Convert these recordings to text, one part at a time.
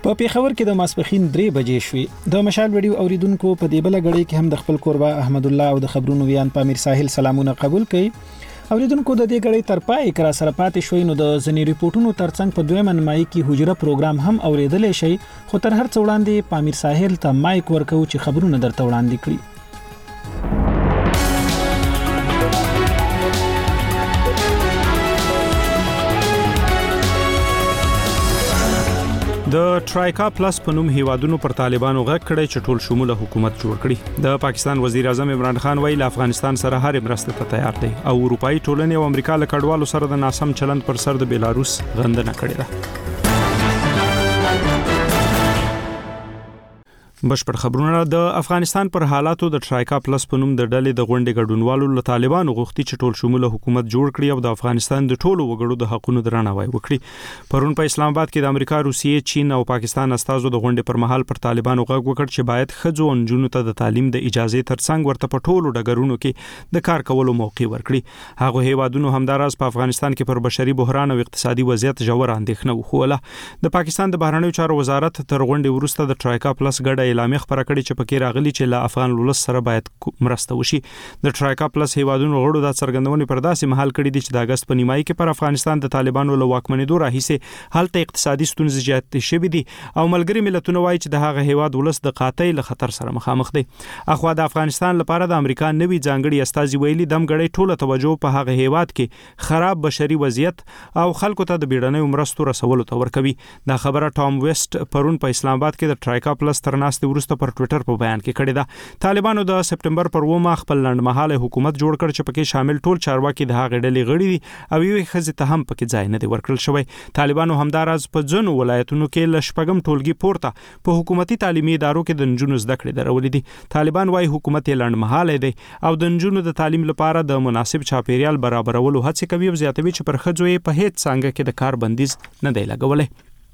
په پیښور کې د ماسپخین 3 بجې شوې. د مشال ویډیو اوریدونکو په دې بل غړي کې هم د خپل کوربه احمد الله او د خبرونو ویان پامیر ساحل سلامونه قبول کړي. اوریدونکو د دې غړي تر پای کرا سره پاتې شوي نو د ځنی ریپورتونو ترڅنګ په دویمه نمایي کې حجره پروګرام هم اوریدلې شي، خو تر هر څه وړاندې پامیر ساحل ته مایک ورکو چې خبرونه درته وړاندې کړي. د ټرایکا پلس په نوم هیوادونو پر طالبانو غږ کړی چې ټول شموله حکومت جوړ کړي. د پاکستان وزیر اعظم عمران خان وایي له افغانستان سره هر مرسته ته تیار دی او اروپאי ټولنې او امریکا له کډوالو سره د ناسم چلند پر سر د بیلاروس غندنه کړې ده. بشپړ خبرونه. د افغانستان پر حالاتو د ټرایکا پلس په نوم د ډلې د غونډې ګډونوالو له طالبانو غوښتي چې ټول شموله حکومت جوړ کړي او د افغانستان د ټولو وګړو د حقوقو درناوی وکړي. پرون په اسلام آباد کې د امریکا، روسیې، چین او پاکستان استازو د غونډې پر مهال پر طالبانو غږ وکړ چې باید ښځو او نجونو ته د تعلیم د اجازه ترڅنګ ورته په ټولو ډګرونو کې د کار کولو موقع ورکړي. هغه هیوادونو همداراز په افغانستان کې پر بشري بحران او اقتصادي وضعیت ژور اندېښنه وښوله. د پاکستان د بهرنیو چارو وزارت تر غونډې وروسته د ټرایکا پلس ګډه اعلامیه خپره کړې چې پکې راغلي چې له افغان ولس سره باید مرسته وشي. د ټرایکا پلس هیوادونو غړو د څرګندونې پر داسې مهال کړي دي چې د اگست په نیمایي کې پر افغانستان د طالبانو له واکمنېدو راهیسې هلته اقتصادي ستونزې زیاتې شوې دي او ملګري ملتونه وایي چې د هغه هیواد ولس د قحطۍ له خطر سره مخامخ دی. اخوا د افغانستان لپاره د امریکا نوي ځانګړي استازي ویلي دم غړي ټوله توجه په هغه هیواد کې خراب بشري وضعیت او خلکو ته د بیړنیو مرستو رسولو ته ورکوي. دا خبره ټام ویسټ پرون په اسلام آباد کې د ټرایکا پلس ترناستې وروسته پر ټوئیټر په بیان کې کړی ده. طالبانو د سپټمبر پر 2 خپل لنډمهاله حکومت جوړ کړ چې پکې شامل ټول چارواکي د هغې ډلې غړي دي او یوې ښځې ته هم پکې ځای نه دی ورکړل شوی. طالبانو همداراز په ځینو ولایتونو کې له شپږم ټولګي پورته په حکومتي تعلیمي ادارو کې د نجونو زده کړې درولې دي. طالبان وايي حکومت یې لنډمهاله دی او د نجونو د تعلیم لپاره د مناسب چاپیریال برابرولو هڅې کوي او زیاتوي چې پر ښځو یې په هیڅ څانګه کې د کار بندیز نه دی لګولی.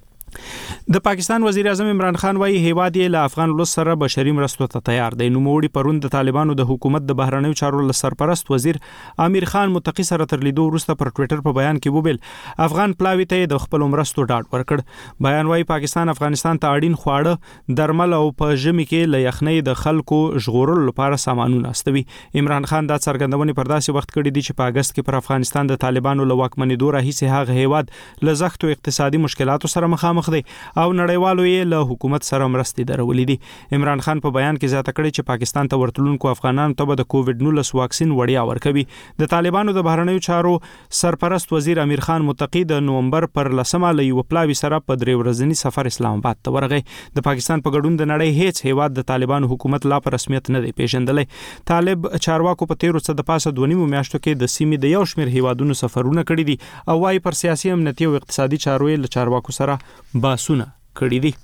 د پاکستان وزیر اعظم عمران خان وایي هیواد یې له افغان ولس سره بشري مرستو ته تیار دی. نوموړي پرون د طالبانو د حکومت د بهرنیو چارو له سرپرست وزیر امیر خان متقی سره تر لیدو وروسته پر ټوئیټر په بیان کې وویل افغان پلاوي ته د خپل مرستو ډاډ ورکړ. بیان وایي پاکستان افغانستان ته اړین خواړه، درمل او په ژمي کې له یخنۍ د خلکو ژغورلو لپاره سامانونه استوي. عمران خان دا څرګندونې پر داسې وخت کړې دي چې په اگست کې پر افغانستان د طالبانو له واکمنېدو راهیسې هغه هیواد له سختو اقتصادي مشکلاتو سره مخامخ دی او نړیوالو یې له حکومت سره مرستې درولې دي. عمران خان په بیان کې زیاته کړې چې پاکستان ته ورتلونکو افغانانو ته به د کووډ-19 واکسین وړیا ورکوي. د طالبانو د بهرنیو چارو سرپرست وزیر امیر خان متقی د نومبر پر 10 له یو پلاوي سره په 3 ورځنی سفر اسلام آباد ته ورغی. د پاکستان په ګډون د نړۍ هیڅ هیواد د طالبانو حکومت لا په رسمیت نه دی پیژندلی. طالب چارواکو په 13 څخه د پاسه 2.5 میاشتو کې د سیمې د یو شمېر هیوادونو سفرونه کړي دي او وايي پر سیاسي، امنیتي او اقتصادي چارو له چارواکو سره باسونه کړي دي.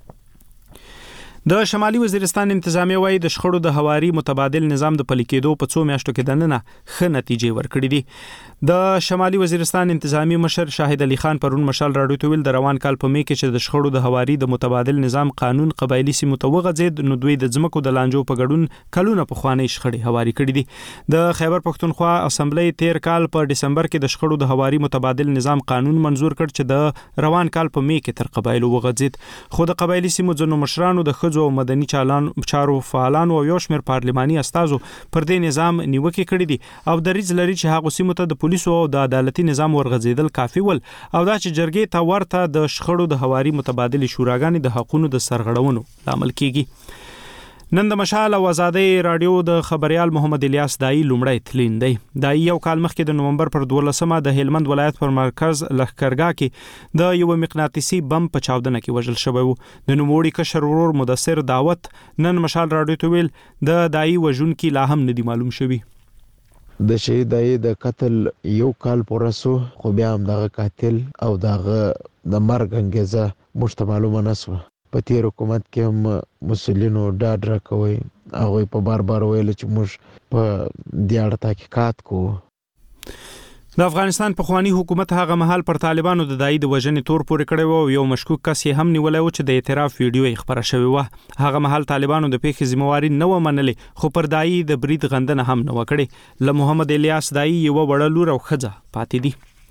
د شمالي وزیرستان انتظامیه وایي د شخړو د هواري متبادل نظام د پلي کېدو په 2 میاشتو کې دننه ښه نتیجې ورکړې دي. د شمالي وزیرستان انتظامی مشر شاهد علي خان پرون مشال راډیو ته ویل د روان کال په می کې چې د شخړو د هواري د متبادل نظام قانون قبایلی سیمو ته وغځید نو دوی د ځمکو د لانجو په ګډون کلونه په خوانې شخړې هواري کړې دي. د خیبر پښتونخوا اسمبلی 13 کال په دسمبر کې د شخړو د هواري متبادل نظام قانون منزور کړ چې د روان کال په می کې تر قبایلو وغځید. خو د قبایلی سیمو ځینو مشرانو د ښځو او مدني چارو فعالانو او یو شمېر پارلماني استازو پر دې نظام نیوکې کړې دي او دریځ لري چې هغه سیمو ته د پولیسو او د عدالتي نظام ورغځیدل کافي ول او دا چې جرګې ته ورته د شخړو د هواري متبادل شوراګانې د حقوقو د سرغړونو لامل کیږي. نن د مشال او آزادۍ رادیو د خبريال محمد الیاس دای لومړی تلین دی. دای یو کال مخکې د نومبر پر 12 د هلمند ولایت پر مرکز لښکرګاه کې د یو مقناطیسي بم په چاودنه کې وژل شوی و. د نوموړي کشر ورور مدثر دعوت نن مشال رادیو ته ویل د دای وژونکي لا هم ندي معلوم شوی. د شهید دای د قتل یو کال پورسو خو بیا هم دغه قاتل او دغه د مرګ انګیزه مشته معلومه نسوه. په تیر حکومت کې هم مسولینو ډاډ راکوي هغه په بار ویل چې موږ په دې اړه تحقیقات کوو. د افغانستان پخوانی حکومت هغه مهال پر طالبانو د دای د وژنې تور پورې کړی و او یو مشکوک کس یې هم نیولای و چې د اعتراف ویډیو یې خبره شوې و. هغه مهال طالبانو د پیښې ذمہواری نه و منلې خو پر دای د برید غندنه هم نه وکړي. له محمد الیاس دای یو وړ لور او ښځه پاتې دي.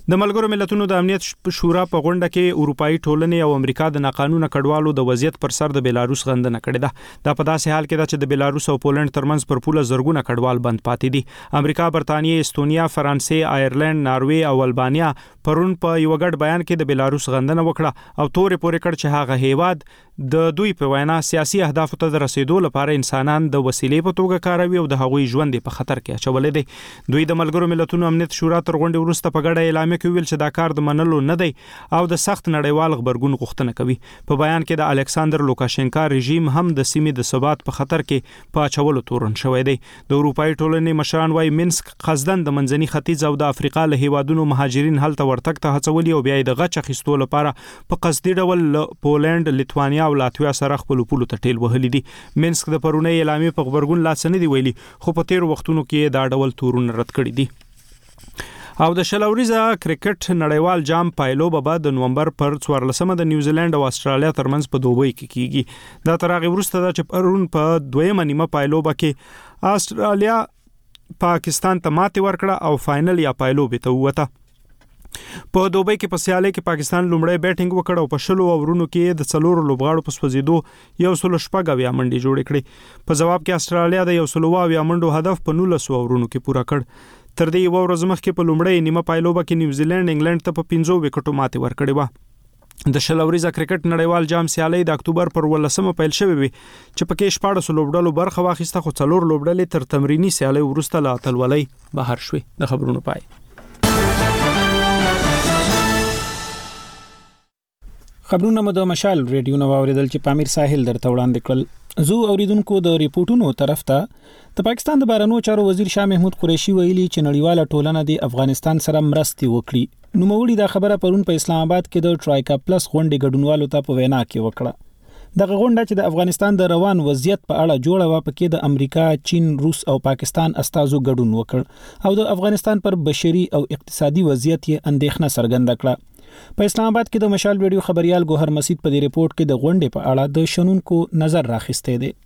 د ملګرو ملتونو د امنیت شورا په غونډه کې اروپאי ټولنې او امریکا د ناقانونه کډوالو د وضعیت پر سر د بیلاروس غندنه کړې ده. دا په داسې حال کې ده چې د بیلاروس او پولند ترمنځ پر پوله زرګونه کډوال بند پاتې دي. امریکا، برتانیې، استونیا، فرانسې، آیرلند، ناروې او البانیا پرون په یو غټ بیان کې د بیلاروس غندنه وکړه او تورې پورې کړ چې هغه هیواد د دوی په وینا سیاسي اهدافو ته رسیدو لپاره انسانان د وسیلې په توګه کاروي او د هغوی ژوند په خطر کې اچولې دي. دوی د ملګرو ملتونو امنیت شورا تر غونډې وروسته په ګډه اعلامیه کې ویل چې دا کار د منلو نه دی او د سخت نړیوال غبرګون غوښتنه کوي. په بیان کې د الکساندر لوکاشنکا رژیم هم د سیمې د ثبات په خطر کې په اچولو تورن شوی دی. د اروپאי ټولنې مشران وايي مینسک قصدن د منځني ختیځ او د افریقا له هیوادونو مهاجرین هلته ورتګ ته هڅولي او بیا د غچ اخیستو لپاره په قصدي ډول پولند، لیتوانیا او لاتویا سره خپل پولو ته ټیل وهلي دي. مینسک د پرونی اعلامیې په غبرګون لاس نه دی ویلي، خو په تیر وختونو کې دا ډول تورونه رد کړي دي. او د شلوريزه کرکټ نړیوال جام پایلوبه به د نومبر پر 14 د نیوزیلند او استرالیا ترمنځ په دوبۍ کې کیږي. دا تر هغه وروسته چې پرون په دویمه نیمه پایلوبه کې استرالیا پاکستان ته ماتې ورکړه او فائنل یا پایلوبه ته ووته. په دوبۍ کې په سیالۍ کې پاکستان لومړی بیټینګ وکړ او په 10 اورونو کې د 4 لوبغاړو په سوځیدو 116 منډې جوړې کړې. په جواب کې استرالیا د 116 منډو هدف په 19 اورونو کې پوره کړ. تر دې یو ورځ مخکې په لومړی نیمه پایلوبه کې نیوزیلند انګلند ته په 15 وکټو ماتې ورکړې و. د شلوريزه کرکټ نړیوال جام سیالۍ د اکتوبر پر 18 پیل شوې وي چې پکې 14 لوبډلو برخه واخیسته، خو 4 لوبډلې تر تمرینی سیالۍ وروسته لا اتلولۍ بهر شوې. د خبرونو پای. خبرونه مو د مشال ریډیو نو اوریدل چې پامیر ساحل درته وړاندې کړل. زو اوریدونکو د ریپورتونو طرف ته د پاکستان د بهرنیو چارو وزیر شاه محمود قریشي ویلي چې نړیواله ټولنه د افغانستان سره مرستې وکړي. نو موړي دا خبره پرون په اسلام آباد کې د ټرایکا پلس غونډې ګډونوالو ته په وینا کې وکړه. دغه غونډه چې د افغانستان د روان وضعیت په اړه جوړه و، پکې د امریکا، چین، روس او پاکستان استازو ګډون وکړ او د افغانستان پر بشري او اقتصادي وضعیت یې اندېښنه څرګنده کړه. په اسلام آباد کې د مشال ویډیو خبريال ګوهر مسعود په دې ریپورت کې د غونډې په اړه د شنونکو نظر راخسته دي.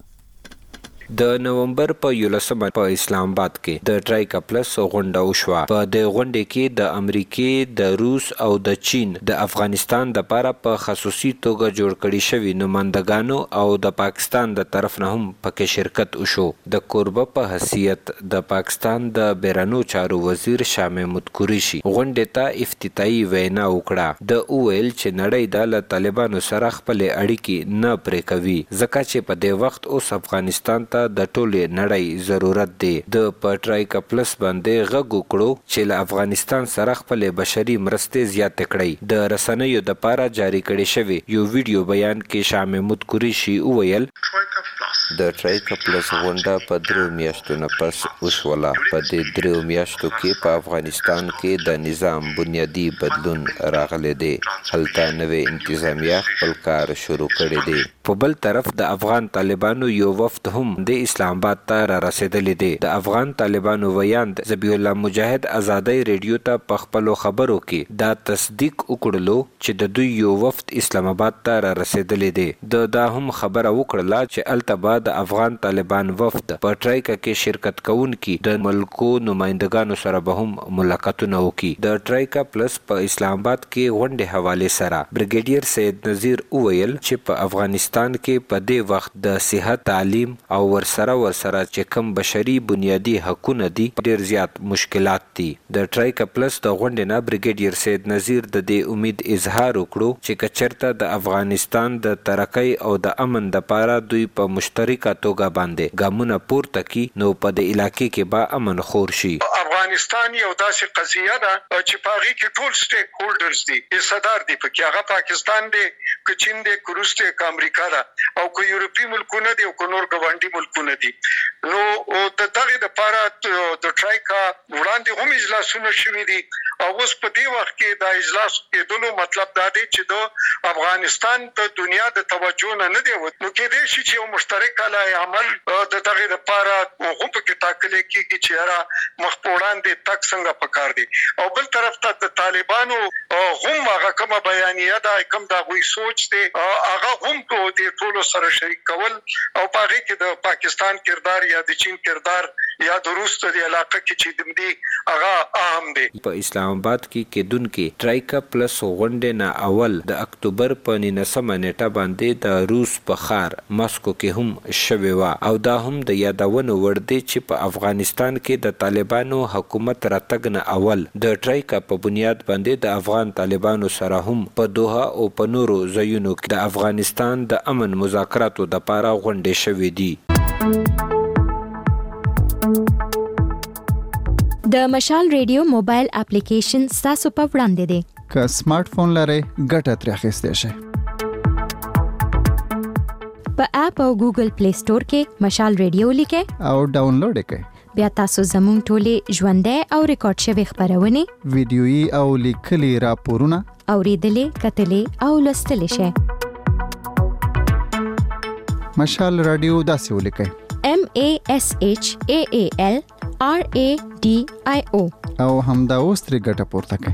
د نومبر په 11 په اسلام آباد کې د ټرایکا پلس غونډه وشوه. په دې غونډه کې د امریکای، د روس او د چین د افغانستان د لپاره په خصوصي توګه جوړ کړي شوی نمائندګانو او د پاکستان د طرف نه هم پکې شرکت وشو. د کوربه په حیثیت د پاکستان د بیرانو چارو وزیر شاه محمود قریشي غونډه ته افتتاحي وینا وکړه. د اویل چې نړۍ د طالبانو سره خپل اړیکې نه پرې کوي، ځکه چې په دې وخت اوس افغانستان د ټولې نړۍ ضرورت دی. د پټرایکا پلس باندې غږ وکړو چې له افغانستان سره خپل بشري مرستې زیات کړي. د رسنیو د لپاره جاری کړي شوی یو ویډیو بیان کې شاه محمود قریشي وویل د ټرایکا پلس غونډه په 3 میاشتو نه پس وشوله. په دې 3 میاشتو کې په افغانستان کې د نظام بنیادی بدلون راغلی دی. هلته نوې انتظامیه خپل کار شروع کړی دی. په بل طرف د افغان طالبانو یو وفد هم د اسلام آباد ته را رسیدلی دی. د افغان طالبانو ویاند ذبیح الله مجاهد آزادۍ ریډیو ته په خپل خبرو کې دا تصدیق وکړلو چې د دوی یو وفد اسلام آباد ته را رسیدلی دی. دا هم خبره وکړه چې التبا د افغان طالبان وفد په ټرایکا کې شرکت کوونکي د ملکو نمائندګانو سره به هم ملاقاتونه وکړي. د ټرایکا پلس په اسلام آباد کې غونډې حواله سره بریګیډیر سید نذیر وویل چې په افغانستان کې په دې وخت د صحت، تعلیم او ورسره چې کوم بشري بنیادی حقوقونه دي ډیر زیات مشکلات دي. د ټرایکا پلس د غونډې نه بریګیډیر سید نذیر د دې امید اظهار وکړو چې کچرته د افغانستان د ترقۍ او د امن لپاره دوی په مشترکه توګه باندې ګامونه پورته کړي نو په دې علاقې کې به امن خور شي. افغانستان یو داسې قضیه ده چې په هغه کې ټول سټیک هولډرز دي، حصدار دي، پکې هغه پاکستان دی، که چین دی، که روس دی، که امریکا ده او که یورپی ملکونه دي او که نور ګاونډي ملکونه دي. نو د دغه لپاره د ټرایکا وړاندې هم اجلاسونه شوي دي او اوس په دې وخت کې د اجلاس کېدلو مطلب دا دی چې د افغانستان د دنیا د توجه نه دی وته. نو کې دې شي چې یو مشترک علی عمل د دغه لپاره هم په ټاکل کېږي چې را مخ په وړاندې تک څنګه پکار دي. او بل طرف ته د طالبانو هم هغه کومه بیانیه ده، کوم دا غوي سوچ دی، هغه هم په دې ټولو سره شریک کول او په هغه کې د پاکستان کردار یا د چین کردار یا د روس د علاقه کې چې دمدي هغه اهم دي. په اسلام آباد کې کېدونکې ټرایکا پلس غونډې نه اول د اکتوبر په 19 نیټه باندې د روس په ښار ماسکو کې هم شوې وه او دا هم د یادونو وړ دی چې په افغانستان کې د طالبانو حکومت راتګ نه اول د ټرایکا په بنیاد باندې د افغان طالبانو سره هم په دوحه او په نورو ځایونو کې د افغانستان د امن مذاکراتو دپاره غونډې شوې دي. د مشال ریډیو موبایل اپلیکیشن ستاسو په وړاندې دی. که سمارټ فون لرئ ګټه ترې اخیستی شئ. په اپ او ګوګل پلی سٹور کې مشال ریډیو لیکئ او ډاونلوډ یې کړئ. بیا تاسو زموږ ټولې ژوندۍ او ریکارډ شوې خپرونې ویډیويي او لیکلي راپورونه اوریدلې کتلې او لوستلې شئ. مشال رادیو داسې ولیکئ: MASHAALRADIO او همدا اوس ترې ګټه پورته کړئ.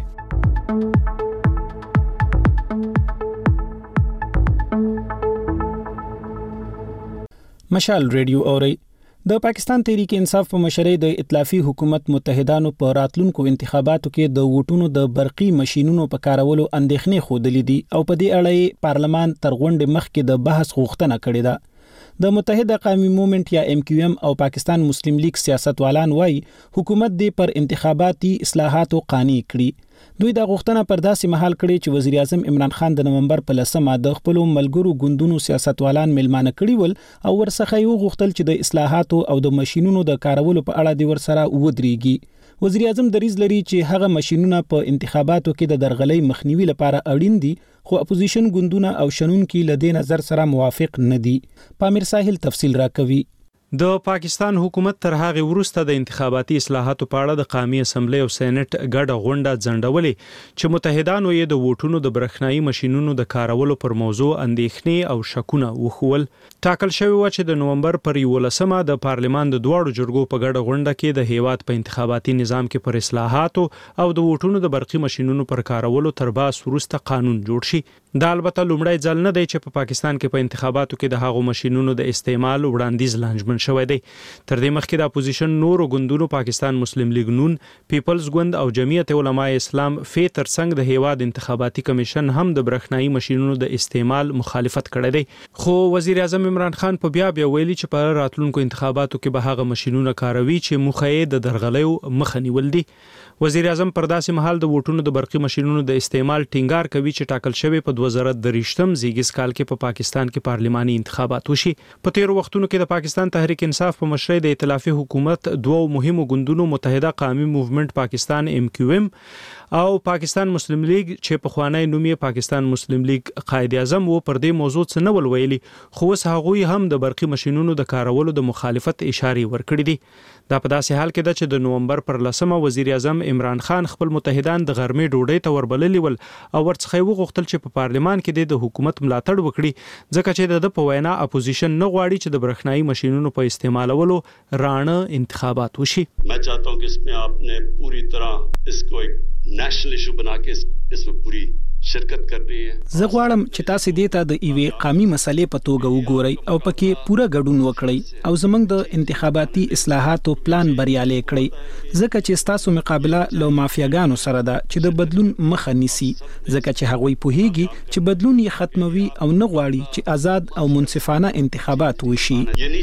مشال ریډیو اوري. د پاکستان تحریک انصاف په مشرۍ د ائتلافي حکومت متحدانو په راتلونکو انتخاباتو کې د ووټونو د برقي ماشينونو په کارولو اندېښنې ښودلې دي او په دې اړه پارلمان تر غونډې مخکې د بحث غوښتنه کړې ده. د متحده قومي موومېنټ یا MQM او پاکستان مسلم لیگ سیاستوالان وایي حکومت دې پر انتخاباتي اصلاحاتو قانع کړي. دوی دا غوښتنه پر داسې مهال کړې چې وزیر اعظم عمران خان د نومبر په 10 د خپل ملګرو ګوندونو سیاستوالان ملمانه کړي ول او ورڅخه یو غوښتل چې د اصلاحاتو او د ماشينونو د کارولو په اړه د ورسره ودرېږي. وزیر اعظم دریځ لري چې هغه ماشينونه په انتخاباتو کې د درغلۍ مخنیوي لپاره اړین دي خو اپوزیشن ګوندونه او شنونکي له دې نظر سره موافق نه دي. پامیر ساحل تفصیل راکوي. د پاکستان حکومت تر هغه وروسته د انتخاباتي اصلاحاتو په اړه د قومي اسمبلی او سېنات ګډه غونډه ځنډولې چې متحدانو یې د ووټونو د برېښنايي ماشينونو د کارولو پر موضوع اندېښنې او شکونه وښول. ټاکل شوی و چې د نومبر پر 11 د پارلمان د دواړو جرګو په ګډه غونډه کې د هیواد په انتخاباتي نظام کې پر اصلاحاتو او د ووټونو د برقي ماشينونو پر کارولو تر باس وروسته قانون جوړ شي. دا البته لومړی ځل نه دی چې په پاکستان کې په انتخاباتو کې د هغو ماشينونو د استعمال وړاندیز لانجمن شوی دی. تر دې مخکې د اپوزیشن نورو ګوندونو پاکستان مسلم لیگ نون، پیپلز ګوند او جمعیت علماء اسلام ترڅنګ د هیواد انتخاباتي کمیشن هم د برېښنايي ماشينونو د استعمال مخالفت کړی دی. خو وزیر اعظم عمران خان په بیا ویلي چې په راتلونکو انتخاباتو کې به هغه ماشينونه کاروي چې موخه یې د درغلیو مخه نیول دي. وزیر اعظم پر داسې مهال د ووټونو د برقي ماشينونو د استعمال ټینګار کوي چې ټاکل شوی په 2023 زیږیز کال کې په پاکستان کې پارلماني انتخابات وشي. په تیر وختونو کې د پاکستان تحریک انصاف په مشرۍ د ائتلافي حکومت دوه مهمو ګوندونو متحده قومي موومېنټ پاکستان MQM او پاکستان مسلم لیگ چې په خوانی نوم یې پاکستان مسلم لیگ قائد اعظم و پر دې موضوع څه نه ویلي خو اوس هغوی هم د برقي ماشينونو د کارولو د مخالفت اشاره ورکړې دي. دا په داسې حال کې ده چې د نومبر پر 10 وزیر اعظم عمران خان خپل متحدان د غرمې ډوډۍ ته وربللي ول او ورڅخه وغوښتل چې په پارلمان کې د حکومت ملاتړ وکړي ځکه چې د په وینا اپوزیشن نه غواړي چې د برېښنايي ماشينونو په استعمالولو رانه انتخابات وشي. मैं चाहता हूं कि इसमें आपने पूरी तरह इसको एक नेशनल इशू बना के इसमें पूरी شرکت کړی ہے. زه غواړم چې تاسو دې ته د ایوې قومي مسلې په توګه وګورئ او پکې پوره ګډون وکړئ او زموږ د انتخاباتي اصلاحاتو پلان بریالي کړئ ځکه چې تاسو مقابله له مافیاګانو سره ده چې د بدلون مخه نیسي ځکه چې هغوی پوهیږي چې بدلون یې ختموي او نه غواړي چې آزاد او منصفانه انتخابات وشي.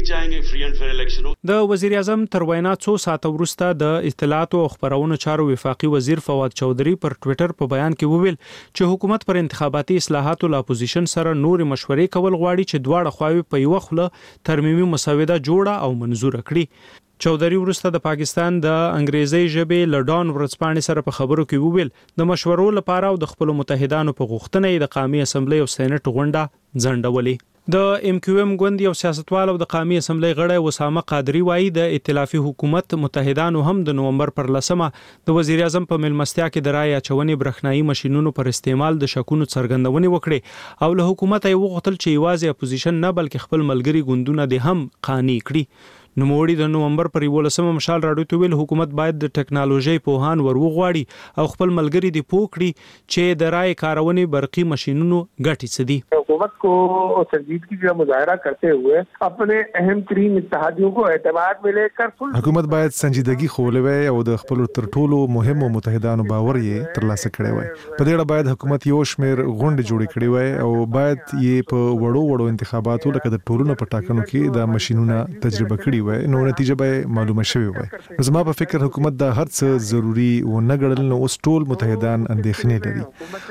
د وزیر اعظم تر وینا څو ساعت وروسته د اطلاعات او خبرونو چارو وفاقي وزیر فواد چودھری پر ټوئیټر په بیان کې وویل چې حکومت پر انتخاباتي اصلاحاتو له اپوزیشن سره نور مشورې کول غواړي چې دواړه خواوې په یو خله ترمیمي مسوده جوړه او منزور کړي. چودھری ورسته د پاکستان د انګریزي ژبې لډان ورځپاڼې سره په خبرو کې وویل د مشورو لپاره او د خپل متحدانو په غوښتنه د قومي اسمبلی او سېنات غونډه ځنډولې. د MQM ګوند یو سیاستوال او د قومي اسمبلی غړی وسامه قادری وایي د ائتلافي حکومت متحدانو هم د نومبر پر 10 د وزیر اعظم په ملمستیا کې د رای اچونې برېښنايي ماشينونو پر استعمال د شکونو څرګندونې وکړي او له حکومت یې وغوښتل چې یوازې اپوزیشن نه بلکې خپل ملګري ګوندونه د هم قانع کړي. نوموړي د نومبر پر 11 مشال راډیو ته ویل حکومت باید د ټکنالوژي پوهان ورغواړي او خپل ملګري دی پوکړي چې د رای کارونې برقي ماشينونو ګټي سدي. حکومت کو संजीदगी का मुजाहरा करते हुए अपने अहम तरीन इत्तेहादियों को एतमाद में लेकर حکومت باید سنجیدګي خولې وي او د خپل تر ټولو مهمو متحدانو باور یې ترلاسه کړي وي. په دې اړه باید حکومت یو شمېر غونډې جوړې کړي وي او باید یې په وړو انتخاباتو لکه د ټولنو په ټاکنو کې د ماشينونو تجربه کړي وي نو نتیجه به معلومه شوي وي. زما په فکر حکومت دا هر څه ضروری و نه ګڼل نو اوس ټول متحدان اندېښنې لري.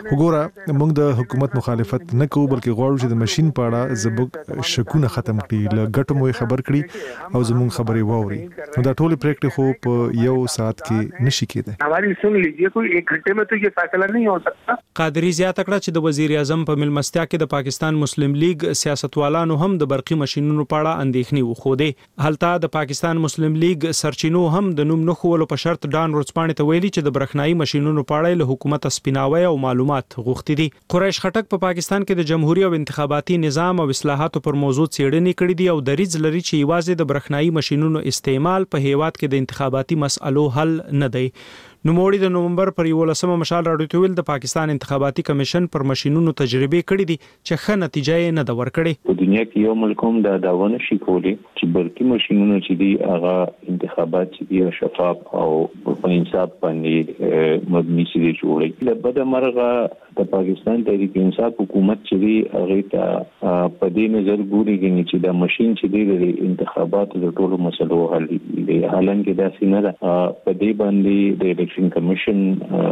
وګوره موږ د حکومت مخالفت نه کوو بلکې غواړو چې د ماشين په اړه زموږ شکونه ختم کړي له ګټو مو خبر کړي او زموږ خبرې واوري. نو دا ټول پریکټ خو په یو ساعت کې نشي کېدای. हमारी सुन लीजिए कोई 1 घंटे में तो ये फैसला नहीं हो सकता. قادری زیاته کړه چې د وزیر اعظم په ملمستیا کې د پاکستان مسلم لیگ سیاستوالانو هم د برقي ماشينونو په اړه اندېښنې وښودې. هلته د پاکستان مسلم لیگ سرچینو هم د نوم نه خولو په شرط ډان ورځپاڼې ته ویلي چې د برېښنايي ماشينونو په اړه له حکومت سپیناوي او معلومات غوښتي دي. قریش خټک په پاکستان کې د جمهوریت او انتخاباتي نظام او اصلاحاتو پر موضوع څېړنې کړې دي او دریځ لري چې یوازې د برېښنايي ماشينونو استعمال په هیواد کې د انتخاباتي مسألو حل نه دی. نوموړي د نومبر پر 11 مشال راډیو ته ویل د پاکستان انتخاباتي کمیشن پر ماشينونو تجربه کړې دي چې ښه نتیجه یې نه ده ورکړې. په دنیا کې یو ملک هم دا داونه شي کولی چې برقي ماشينونو چې دي هغه انتخابات چې دي شفاف او په انصاف باندې مبني شي جوړي. له بده مرغه د پاکستان تحریک انصاف حکومت چې دی هغه ته په دې نظر ګوري چې دا ماشين چې دی د انتخاباتو د ټولو مسلو حل دی. حالانکه دا څنګه ده په دې باندې د الیکشن کمیشن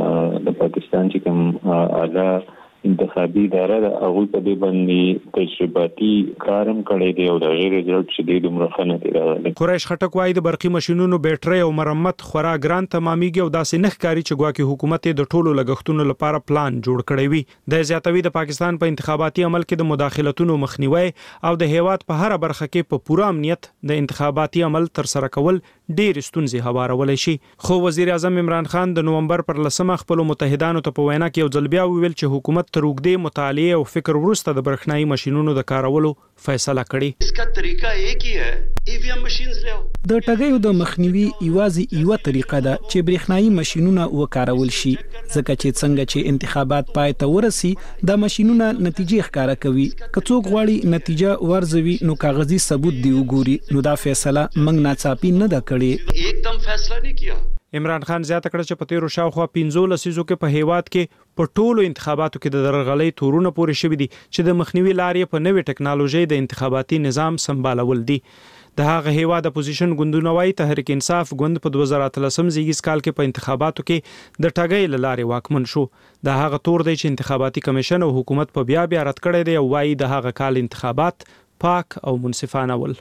د پاکستان چې کوم اعلی انتخابي اداره د هغه په دې باندې تجرباتي کارم کړی دی او د غیر رزلټ چې د مرخنه دی راغلی. قریش خټک وايي د برقي ماشينونو بیټرۍ او مرمت خورا ګران تمامېږي او داسې نه ښکاري چې ګواکې حکومت د ټولو لګښتونو لپاره پلان جوړ کړی وي. د زیاتوي د پاکستان په انتخاباتي عمل کې د مداخلتونو مخنیوي او د هیواد په هر برخه کې په پوره امنیت د انتخاباتي عمل تر سره کول ډېر ستونزې هوارولای شي. خو وزیر اعظم عمران خان د نومبر پر 10 خپل متحدانو ته په وینا کې یو ځل بیا ویل چې حکومت تر وګړي مطالعه او فکر وروسته د برېښنايي ماشينونو د کارولو فیصله کړې. इसका तरीका एक ही है ईवीएम मशीन्स له د ټګیو د مخنیوي یوازې یو طریقه ده چې برېښنايي ماشينونه وکارول شي ځکه چې څنګه چې انتخابات پای ته ورسي د ماشينونو نتیجې ښکارا کوي. که څوک غواړي نتیجه ورزوي نو کاغذي ثبوت دی وګوري نو دا فیصله موږ ناڅاپي نه ده کړې. एकदम फैसला नहीं किया. عمران خان زیاته کړه چې په تیرو شاوخوا 15 لسیزو کې په هیواد کې په ټولو انتخاباتو کې د درغلۍ تورونه پورې شوې دي چې د مخنیوي لارې په نوې ټکنالوژي د انتخاباتي نظام سمبالول دي. د هغه هیواد اپوزیشن ګوندونه وايي تحریک انصاف ګوند په 2013 زیږیز کال کې په انتخاباتو کې د ټګۍ لارې واکمن شو. د هغه تور دی چې انتخاباتي کمیشن او حکومت په بیا رد کړی دی او وايي د هغه کال انتخابات پاک او منصفانه ول.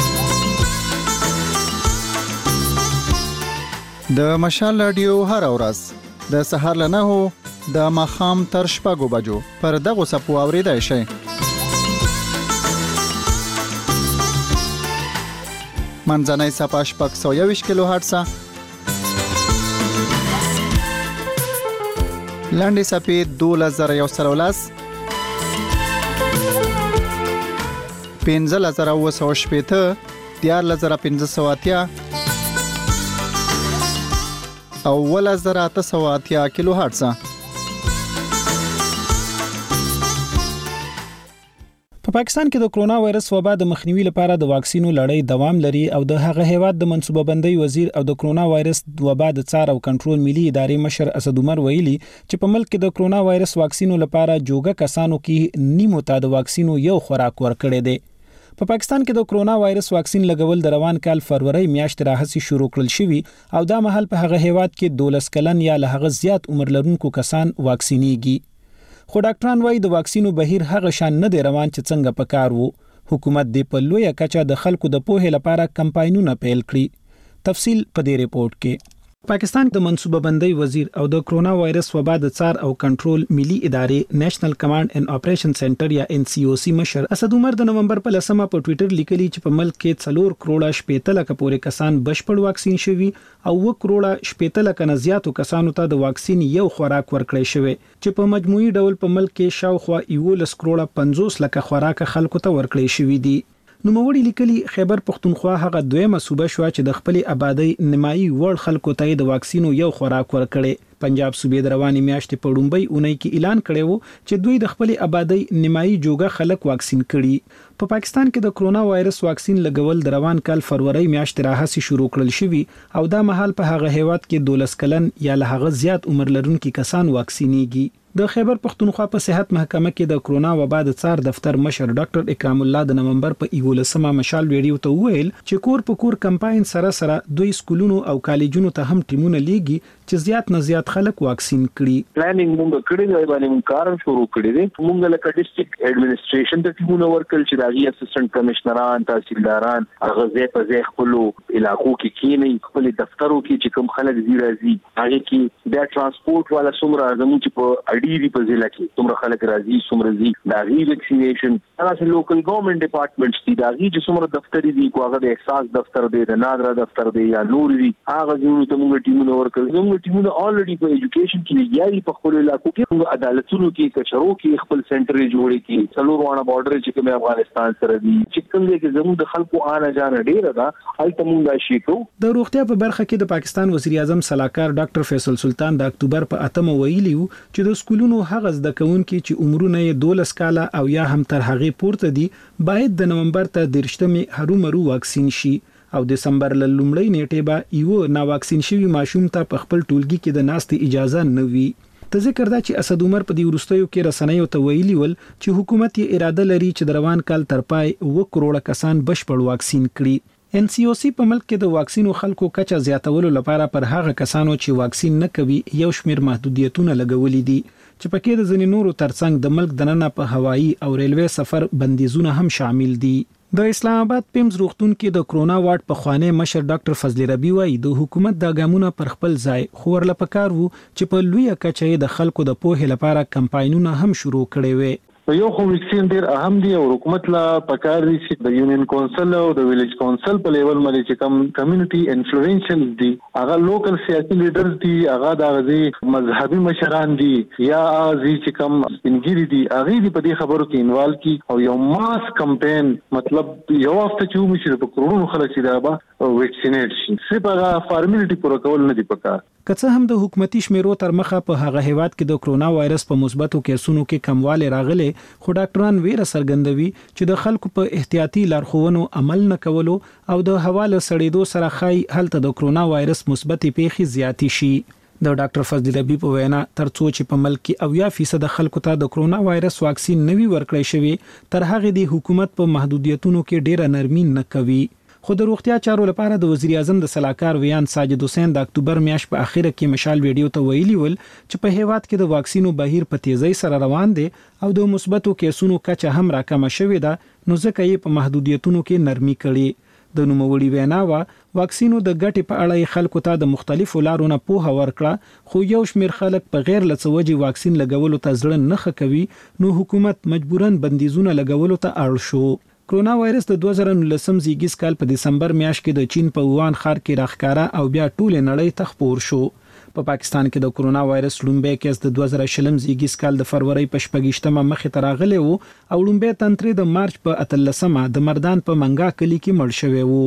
د مشال رادیو هر ورځ د سهار له 9 د ماخام تر 6 بجو پر دغه سپو اوریدای شي. منځنۍ صفه 621 کیلو هرتز، لاندې صفه 2113، 15980، 14580 او 1880 کیلو هرتز. په پاکستان کې د کرونا وایرس وبا د مخنیوي لپاره د واکسینو لړۍ دوام لري او د هغه هیواد د منصوبه بندۍ وزیر او د کرونا وایرس وبا د څار او کنټرول ملي ادارې مشر اسد عمر ویلي چې په ملک کې د کرونا وایرس واکسینو لپاره جوګه کسانو کې نیمو ته د واکسینو یو خوراک ورکړی دی. په پاکستان کې د کرونا وایرس واکسین لګول د روان کال فروری میاشتې راهیسې شروع کړل شوی او دا مهال په هغه هیواد کې 12 کلن یا له هغه زیات عمر لرونکو کسان واکسینېږي. خو ډاکټران وايي د واکسینو بهیر هغه شان نه دی روان چې څنګه پکار وو. حکومت د په لوی کچه د خلکو د پوهې لپاره کمپاینونه پیل کړي. تفصیل په دې ریپورت کې. پاکستان د منصوبه بندۍ وزیر او د کرونا وایرس وبا د څار او کنټرول ملي ادارې نېشنل کمانډ اینڈ اپریشن سنټر یا NCOC مشر اسد عمر د نومبر په 10 په ټوئیټر لیکلي چې په ملک کې 4 کروڑه 15 لک پورې کسان بشپړ واکسین شوي او 1 کروڑه 15 لک نه زیاتو کسانو ته د واکسین یو خوراک ورکړی شوی چې په مجموعي ډول په ملک کې شاوخوا 11 کروڑه 50 لک خوراک خلکو ته ورکړی شوی دي. نوموړي لیکلي خیبر پښتونخوا هغه دویمه صوبه شو چې د خپل آبادی نیمایي وړ خلکو ته د واکسینو یو خوراک ورکړي. پنجاب صوبې د رواني میاشتې په ډومبۍ اونۍ کې اعلان کړی وو چې دوی د خپل آبادی نیمایي جوګه خلک واکسین کړي. په پاکستان کې د کرونا وایرس واکسین لګول د روان کال فروری میاشتې راهسي شروع کړل شوی او دا مهال په هغه هیواد کې 12 کلن یا له هغه زیات عمر لرونکي کسان واکسینېږي. د خیبر پښتونخوا په صحت محکمه کې د کرونا وبا د څار دفتر مشر ډاکټر اکرام الله د نومبر په 11مه مشال ویډیو ته وویل چې کور په کور کمپاین سره دوی سکولونو او کالجونو ته هم ټیمونه لیږي چې زیات نه زیات خلک واکسین کړي. پلانینګ موږ کړی دی باندې موږ کار شروع کړی دی. موږ لکه ډیسټریکټ اډمنسټریشن ته ټیمونه ورکړل چې راغي اسسټنټ کمشنران تحصیلداران هغه ځای په ځای خپل علاقو کې کینی خپل دفترو کې چې کوم خلک زیرازي هغه کې د ترانسپورت والا څومره زموږ چې په اډيري په ضلع کې څومره خلک راځي څومره زی دا غي ویکسینیشن هغه لوکل ګورنمنت ډپارټمنټس دي دا غي چې څومره دفتر دي کوغه د احساس دفتر دی د نادرا دفتر دی یا نور دي هغه ځینو ته موږ ټیمونه ورکړل. موږ ټیمونه الریډي په ایجوکیشن کې یاري په خپل علاقو کې موږ عدالتونو کې کچرو کې خپل سنټر جوړې کې څلور وانه بارډر چې کوم افغانستان سره دي چې کوم دي کې زموږ د خلکو آنا جان ډیره ده هلته موږ شي کو. د روغتیا په برخه کې د پاکستان وزیر اعظم صلاحکار ډاکټر فیصل سلطان د اکتوبر په 8 ویلي چې د سکولونو هغه زده کوونکي چې عمرونه یې 12 کاله او یا هم تر هغه پورته دي باید د نومبر ته 13مې هرومرو واکسین شي او دسمبر لومړۍ نیټه به یو نا واکسین شوی ماشوم ته په خپل ټولګي کې د ناستې اجازه نه وي. ته ذکر دا چې اسد عمر په دې ورستیو کې رسنیو ته ویلي ول چې حکومت یې اراده لري چې د روان کال تر پای 1 کروڑ کسان بشپړ واکسین کړي. NCOC په ملک کې د واکسینو خلکو کچه زیاتولو لپاره پر هغه کسانو چې واکسین نه کوي یو شمیر محدودیتونه لګولې دي چې پکې د ځینې نورو ترڅنګ د ملک دننه په هوایی او ریلوي سفر بندیزونه هم شامل دي. د اسلام آباد پیمز روغتون کې د کرونا وارډ په خوانې مشر ډاکټر فضل ربی وایي د حکومت د ګامونه پر خپل ځای خو ورله پکار وو چې په لوی کچې د خلکو د پوهې لپاره کمپاینونه هم شروع کړي وي. یو خو ویکسین ډیر اهم دی او حکومت لا پکار دي چې د یونین کونسل او د ویلیج کونسل په لیول باندې چې کم کمیونټي انفلوئنشل دي هغه لوکل سیاسي لیډرز دي هغه د غزي مذهبي مشران دي یا ازي چې کم انګری دي هغه دي په دې خبرو کې انوالو کی او یو ماس کمپاین مطلب یو هفته چې موږ په کروڑونو خلک چې دا به ویکسینیټ شي صرف هغه فارمیلیټي پوره کول نه دي پکار. که څه هم د حکومتي شمیرو تر مخه په هغه هیواد کې د کرونا وایرس په مثبتو کیسونو کې کمواله راغله خو ډاکټران ویره څرګندوي چې د خلکو په احتیاطي لارښوونو عمل نه کولو او د حواله سړېدو سره خای هلته د کرونا وایرس مثبت پیښې زیاتی شي. د ډاکټر فضل ربی په وینا ترڅو چې په ملک کې 80% خلکو ته د کرونا وایرس واکسین نوي ورکړی شوی تر هغه د حکومت په محدودیتونو کې ډیره نرمي نه کوي. خو د روغتیا چارو لپاره د وزیر اعظم د صلاحکار ویان ساجد حسین د اکتوبر میاشت په اخیره کې مشال ویډیو ته ویلي ول چې په هیواد کې د واکسینو بهیر په تیزی سره روان دی او د مثبتو کیسونو کچه هم راکمه شوې ده نو ځکه یې په محدودیتونو کې نرمي کړي. د نوموړي وینا واکسینو د ګټې په اړه خلکو ته د مختلفو لارو نه پوهه ورکړه خو یو شمیر خلک په غیر لڅوجي واکسین لګولو ته ځړن نه کوي نو حکومت مجبورن بندیزونه لګولو ته اړ شو. کرونا وایرس د 2019 زیږیز کال په دسمبر میاشت کې د چین په ووهان ښار کې راښکاره او بیا ټول نړۍ ته خپور شو. په پاکستان کې د کرونا وایرس لومبه کیس د 2020 زیږیز کال د فروری په 28مه مخې ته راغلی وو او لومبه تنتري د مارچ په 13مه د مردان په منګا کلی کې مړ شوی وو.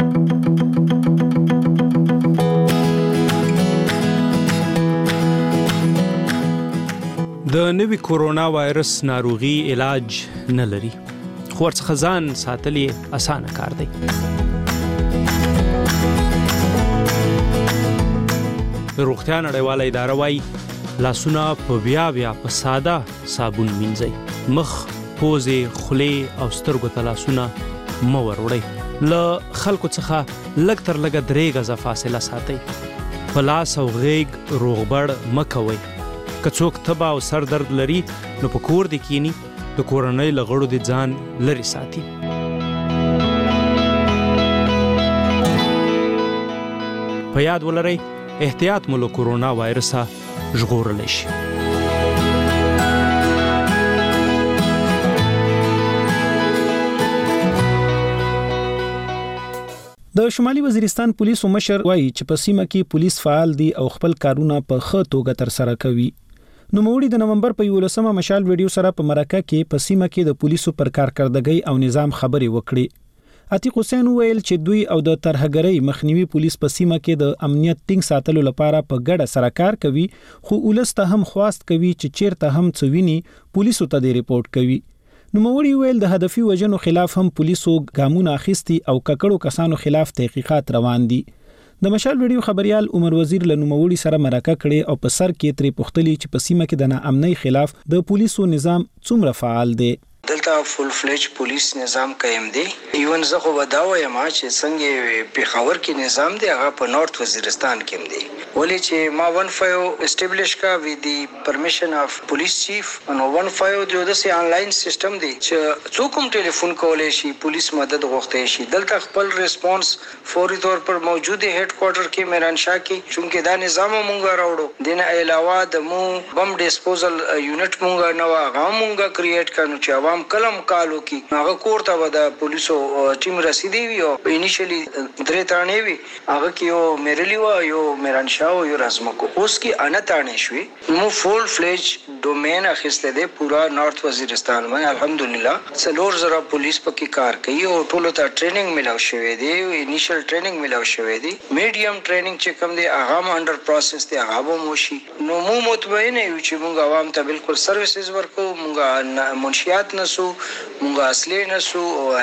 د نوي کرونا وایرس ناروغي علاج نه لري خو ورڅخه ځان ساتل یې اسانه کار دی. روغتیا نړیواله اداره وايي لاسونه په بیا په ساده صابون مینځئ. مخ، پوزې، خولې او سترګو ته لاسونه مه وروړئ. له خلکو څخه لږ تر لږه 3 غزه فاصله ساتئ. په لاس او غیږ روغبړ مه کوئ. که څوک تبه او سر درد لري نو په کور دې کینی د کورنۍ له غړو د ځان لري ساتي. په یاد ولرئ احتیاط مو له کرونا وایرسه ژغورلی شي. د شمالي وزیرستان پولیسو مشر وایي چې په سیمه کې پولیس فعال دي او خپل کارونه په ښه توګه ترسره کوي. نوموړي د نومبر په 11مه مشال ویډیو سره په مرکه کې په سیمه کې د پولیسو پر کارکردګۍ او نظام خبرې وکړې. عتیق حسین ویل چې دوی او د ترهګرۍ مخنیوي پولیس په سیمه کې د امنیت ټینګ ساتلو لپاره په ګډه سره کار کوي، خو ولسته هم خواست کوي چې چیرته هم څویني پولیسو ته د ریپورت کوي. نوموړي ویل د هدفي وژنو خلاف هم پولیسو ګامونه اخیستي او ککړو کسانو خلاف تحقیقات روان دي. د مشال ویډیو خبريال عمر وزیر له نوموړي سره مرکه کړې او په سر کې ترې پوښتلي چې په سیمه کې د ناامنۍ خلاف د پولیسو نظام څومره فعال دی. دلته فول فلیج پولیس نظام قائم دی. ایون زه خو وداوی ما چې څنګه پیښور کې نظام دی هغه په نورث وزیرستان کې دی. ولې چې ما 15 اسټابلیش کا وی دی پرمیشن اف پولیس چیف نو 15 د دې آنلاین سیستم دی چې څوک هم ټلیفون کولای شي پولیس مدد غوښتي شي. دلته خپل ریسپانس فوري طور پر موجوده هډ کوارټر کې میرانشاه کې چونکه دا نظام مونږه راوړو دنه علاوه د مو بم ډیسپوزل یونټ مونږه نو هغه مونږه کریټ کړو چې کلم کالو کې هغه کوړه و د پولیسو ټیم رسیدي وي او انیشلی درې تانه وي هغه کې یو میرلی و یو میرانشاه یو رزمکو اوس کې انتانه شوي نو فول فلیج ډومین اخیستل دي پورا نارث وزیرستان باندې الحمدلله څلور زره پولیس پکې کار کوي او ټولو ته ټریننګ ملاو شوی دی انیشل ټریننګ ملاو شوی دی میډیم ټریننګ چې کوم دی هغه انډر پروسس دی هغه مو شي نو مو مطمئن یو چې موږ عوام ته بالکل سرویسز ورکو موږ منشیات نسو مونږه اصلي نسو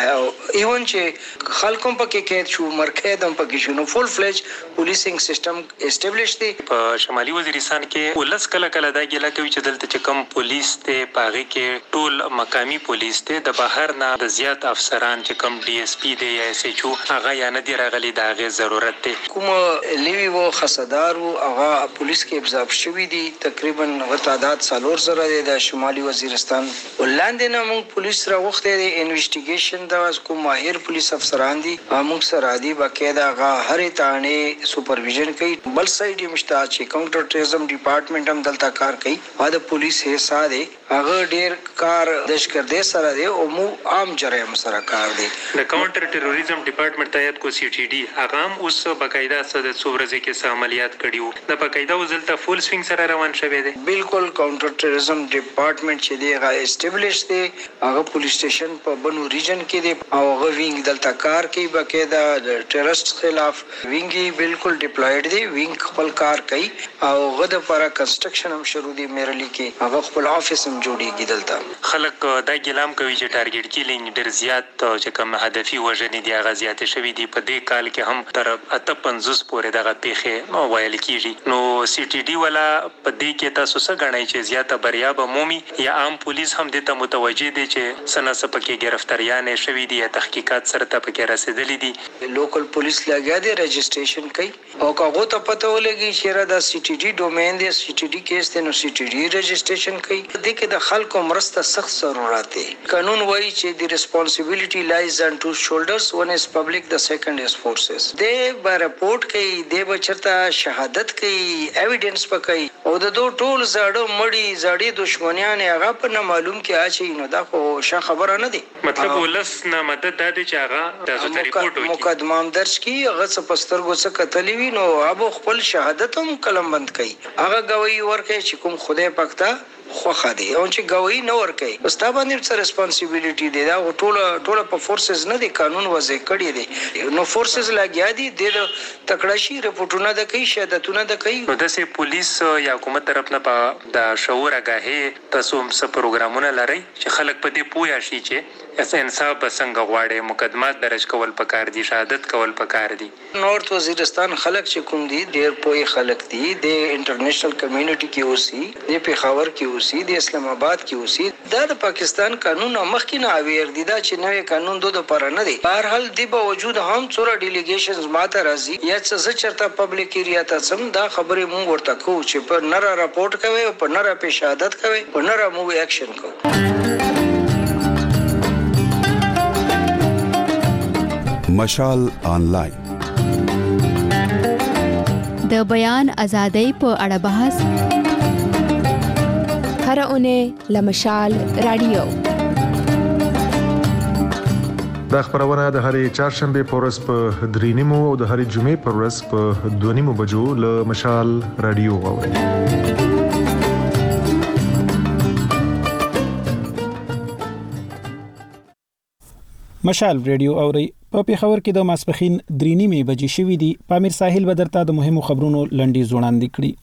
ایون چې خلکو پکې کې شو مرکز هم پکې شو نو فول فلیج پولیسینګ سیستم اسټابلیش دی. په شمالي وزیرستان کې ولس کله کله دا ګیله کوي چې دلته چې کم پولیس ته پاغي کې ټول مقامی پولیس ته د بهر نه د زیات افسران چې کم ډي اس پی دی یا اس ایچ او هغه یا نه دی راغلي دا غي ضرورت دی. کوم لیوی وو خصدار او هغه پولیس کې ابزاب شوی دی تقریبا تعداد 4 زره دی د شمالي وزیرستان ولاندې نه مونږ پولیس را وخته دی انویسټیګیشن دا کوم ماهر پولیس افسران دي موږ سره دي باقاعده هغه هر تانه سپرویژن کوي. بل سایډ یې مشته چې کاونټر ټیرریزم ډپارټمنټ هم دلته کار کوي او د پولیس حصہ دی هغه ډیر کار دشکردې سره دی او مو عام جرایم سره کار دی. د کاونټر ټیرریزم ډپارټمنټ تایید کو سی ټی ډي هغه هم اوس باقاعده سره د څورځي کې عملیات کړیو د باقاعده وزلته فول سوینګ سره روان شوی دی. بالکل کاونټر ټیرریزم ډپارټمنټ چې دی هغه اسټابلیش دی هغه پولیس سټیشن په بنو ریجن کې دی او هغه وینګ دلته کار کوي باقاعده د ټیررست خلاف وینګ بالکل ډیپلویډ دی وینګ خپل کار کوي او غد لپاره کنسټرکشن هم شروع دی میرلی کې هغه خپل افیس هم جوړیږي. دلته خلک دا ګلام کوي چې ټارګټ کیلینګ ډیر زیات چې کوم هدفي وژنې دی هغه زیات شوی دی په دې کال کې هم تر 58 پورې دغه پیخه وایل کیږي. نو سی ټی ډي ولا په دې کې تاسو څه غنئ چې زیاته بریا به مومي یا عام پولیس هم دې ته متوجه دي چې سنه سپکه گرفتاریان شوی دي یا تحقیقات سره ته پکې رسیدلې دي. لوکل پولیس لګیا دي رجسټریشن کوي او هغه ته پته ولګي چې را د سی ټی ډي ډومین دی سی ټی ډي کیس دی نو سی ټی ډي رجسټریشن کوي. دې کې د خلکو مرسته سخت ضرورت دی. قانون وایي چې the responsibility lies on two shoulders, one is public, the second is forces. دې به رپورټ کوي دې به چرته شهادت کوي ایویډنس پکای او د دوه ټول زړه مړی زړی دښمنیان هغه په نه معلوم کې اچي نو دا خو ښه خبره نه دی. مطلب ولس نه مدد د دې چې هغه تاسو ته ریپورت وکړي مقدمه درج کی هغه څه پسترګو څه کتلی وی نو ابو خپل شهادت هم قلم بند کوي هغه گواہی ورکړي چې کوم خدای پاک ته خوخه دی او چې گواہی نه ورکړي استا باندې څه ریسپانسیبিলিټي دی دا ټوله په فورسز نه دی قانون وضع کړی دی نو فورسز لګیا دي د تکړشي رپورټونه د کوي شهادتونه د کوي. نو د سه پولیس یا حکومت طرف نه په د شعور آگاهي تاسو هم څه پروګرامونه لري چې خلک په دې پوه شي چې انصاف څنګه غواړي مقدمات درج کول پکار دي شهادت کول پکار دي. نورث وزیرستان خلک چې کوم دي ډیر پوهه خلک دي د انټرنیشنل کمیونټي کې اوسي د پیښور کې اوسي د اسلام آباد کې اوسي د پاکستان قانون مخکې نه اویر دي دا چې نوې قانون دوه لپاره نه دي. بهرحال د باوجود هم څوره ډیلیګیشنز ماته راځي یا څه چرته پبلک ایریا ته سم دا خبره مونږ ورته کو چې په نره راپورټ کوي او په نره په شهادت کوي په نره مو اکشن کوي. مشال آنلاین د بیان ازادۍ په اړه بحث هر اونۍ لمشال رادیو. دا خبرونه د هرې چهارشنبه په ورځ په 3:30 او د هرې جمعې په ورځ په 2:30 بجو له مشال رادیو واورئ. مشال ریډیو اوري په پیښور کې د ماسپخین 3:30 بجې شوې دي. پامیر ساحل بدرته د مهمو خبرونو لنډي زوړاندې کړي.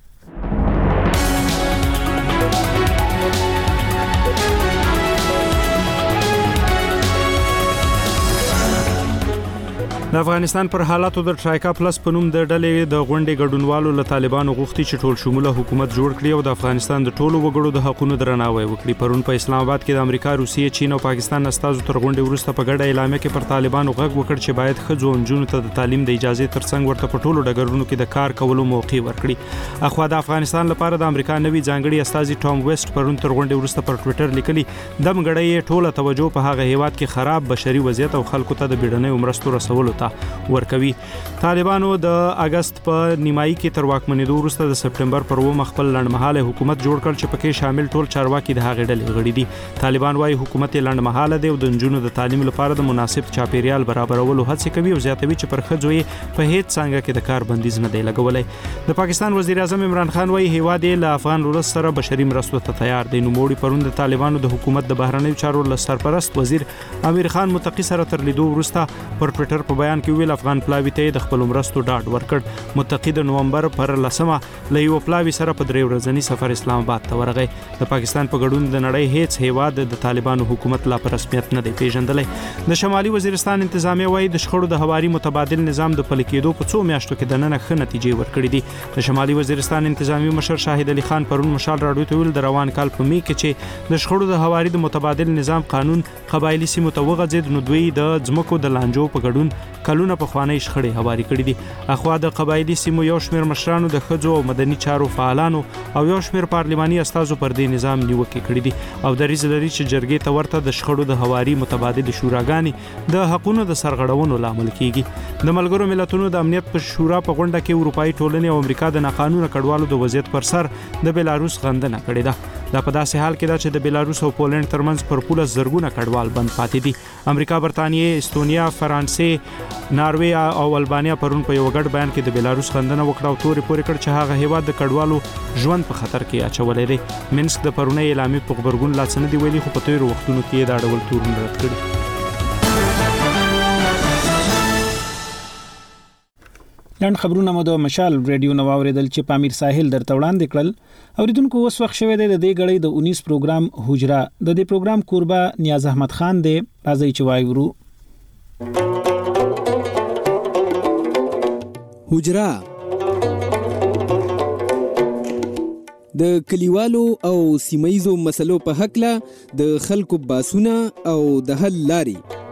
د افغانستان پر حالاتو د ټرایکا پلس په نوم د ډلې د غونډې ګډونوالو له طالبانو غوښتي چې ټول شموله حکومت جوړ کړي او د افغانستان د ټولو وګړو د حقوقو درناوی وکړي. پرون په اسلام آباد کې د امریکا، روسیې، چین او پاکستان استازو تر غونډې وروسته په ګډه اعلامیه کې پر طالبانو غږ وکړ چې باید ښځو او نجونو ته د تعلیم د اجازه ترڅنګ ورته په ټولو ډګرونو کې د کار کولو موقع ورکړي. اخوا د افغانستان لپاره د امریکا نوي ځانګړي استازي ټام ویسټ پرون تر غونډې وروسته پر ټوئیټر لیکلي دم غړې ټوله توجه په هغه هیواد کې خراب بشري وضعیت او خلکو ته د بیړنۍ مرستو رسولو ته ورکوي. طالبانو د اگست په نیمایي کې تر واکمنېدو وروسته د سپټمبر پر 1 خپل لنډمهاله حکومت جوړ کړ چې پکې شامل ټول چارواکي د هغې ډلې غړي دي. طالبان وايي حکومت لنډمهاله دی او د نجونو د تعلیم لپاره د مناسب چاپیریال برابرولو هڅې کوي او زیاتوي چې پر ښځو یې په هیڅ څنګه کې د کار بندیز نه دی لګولای. د پاکستان وزیر اعظم عمران خان وايي هیواد یې له افغان ولس سره بشري مرستو ته تیار دی. نو موړي پرون د طالبانو د حکومت د بهرنیو چارو له سرپرست وزیر امیر خان متقی سره تر لیدو وروسته پر ټوئیټر په بیان کې ویل افغان پلاوی ته د خپل مرستو ډاډ ورکړ. متقی د نومبر پر 10 له یو پلاوی سره په 3 ورځنی سفر اسلام آباد ته ورغی. د پاکستان په ګډون د نړۍ هیڅ هیواد د طالبانو حکومت لا په رسمیت نه دی پیژندلی. د شمالي وزیرستان انتظامیه وايي د شخړو د هواري متبادل نظام د پلي کېدو په 2 میاشتو کې د نن ښه نتیجې ورکړې دي. د شمالي وزیرستان انتظامی مشر شاهد علي خان پرون مشال راډیو ته ویل د روان کال په می کې چې د شخړو د هواري د متبادل نظام قانون قبایلی سیمو ته وغځید نو دوی د ځمکو د لانجو په ګډون کلونه په خواني شخړې هواري کړې دي. اخوا د قبایلی سیمو یو شمېر مشرانو د ښځو او مدني چارو فعالانو او یو شمېر پارلماني استازو پر دې نظام نیوکې کړې دي او دریځ لري چې جرګې ته ورته د شخړو د هواري متبادل شوراګانې د حقوقو د سرغړونو لامل کیږي. د ملګرو ملتونو د امنیت په شورا په غونډه کې اروپאי ټولنې او امریکا د ناقانونه کډوالو د وضعیت پر سر د بیلاروس غندنه کړې ده. دا په داسې حال کې ده چې د بیلاروس او پولند ترمنځ پر پوله زرګونه کډوال بند پاتې دي. امریکا، برتانیې، استونیا، فرانسې، ناروې او البانیا پرون په یو غټ بیان کې د بیلاروس غندنه وکړه او تورې پورې کړ چې هغه هیواد د کډوالو ژوند په خطر کې اچولی دی. منسک د پرونۍ اعلامیې په غبرګون لا څه نه دي ویلي خو په تېرو وختونو کې دا ډول تورونه رد کړي. لاند خبرونه مو د مشال ریډیو نو اوریدل چې پامیر ساحل درته وړاندې کړل. اوریدونکو اوس وخت شوه د دې غړې د 19 پروګرام حجره د دې پروګرام کوربه نیاز احمد خان دی. راځي چې وایو حجره د کلیوالو او سیمایزو مسلو په حق له د خلکو باسونه او د حل لاري.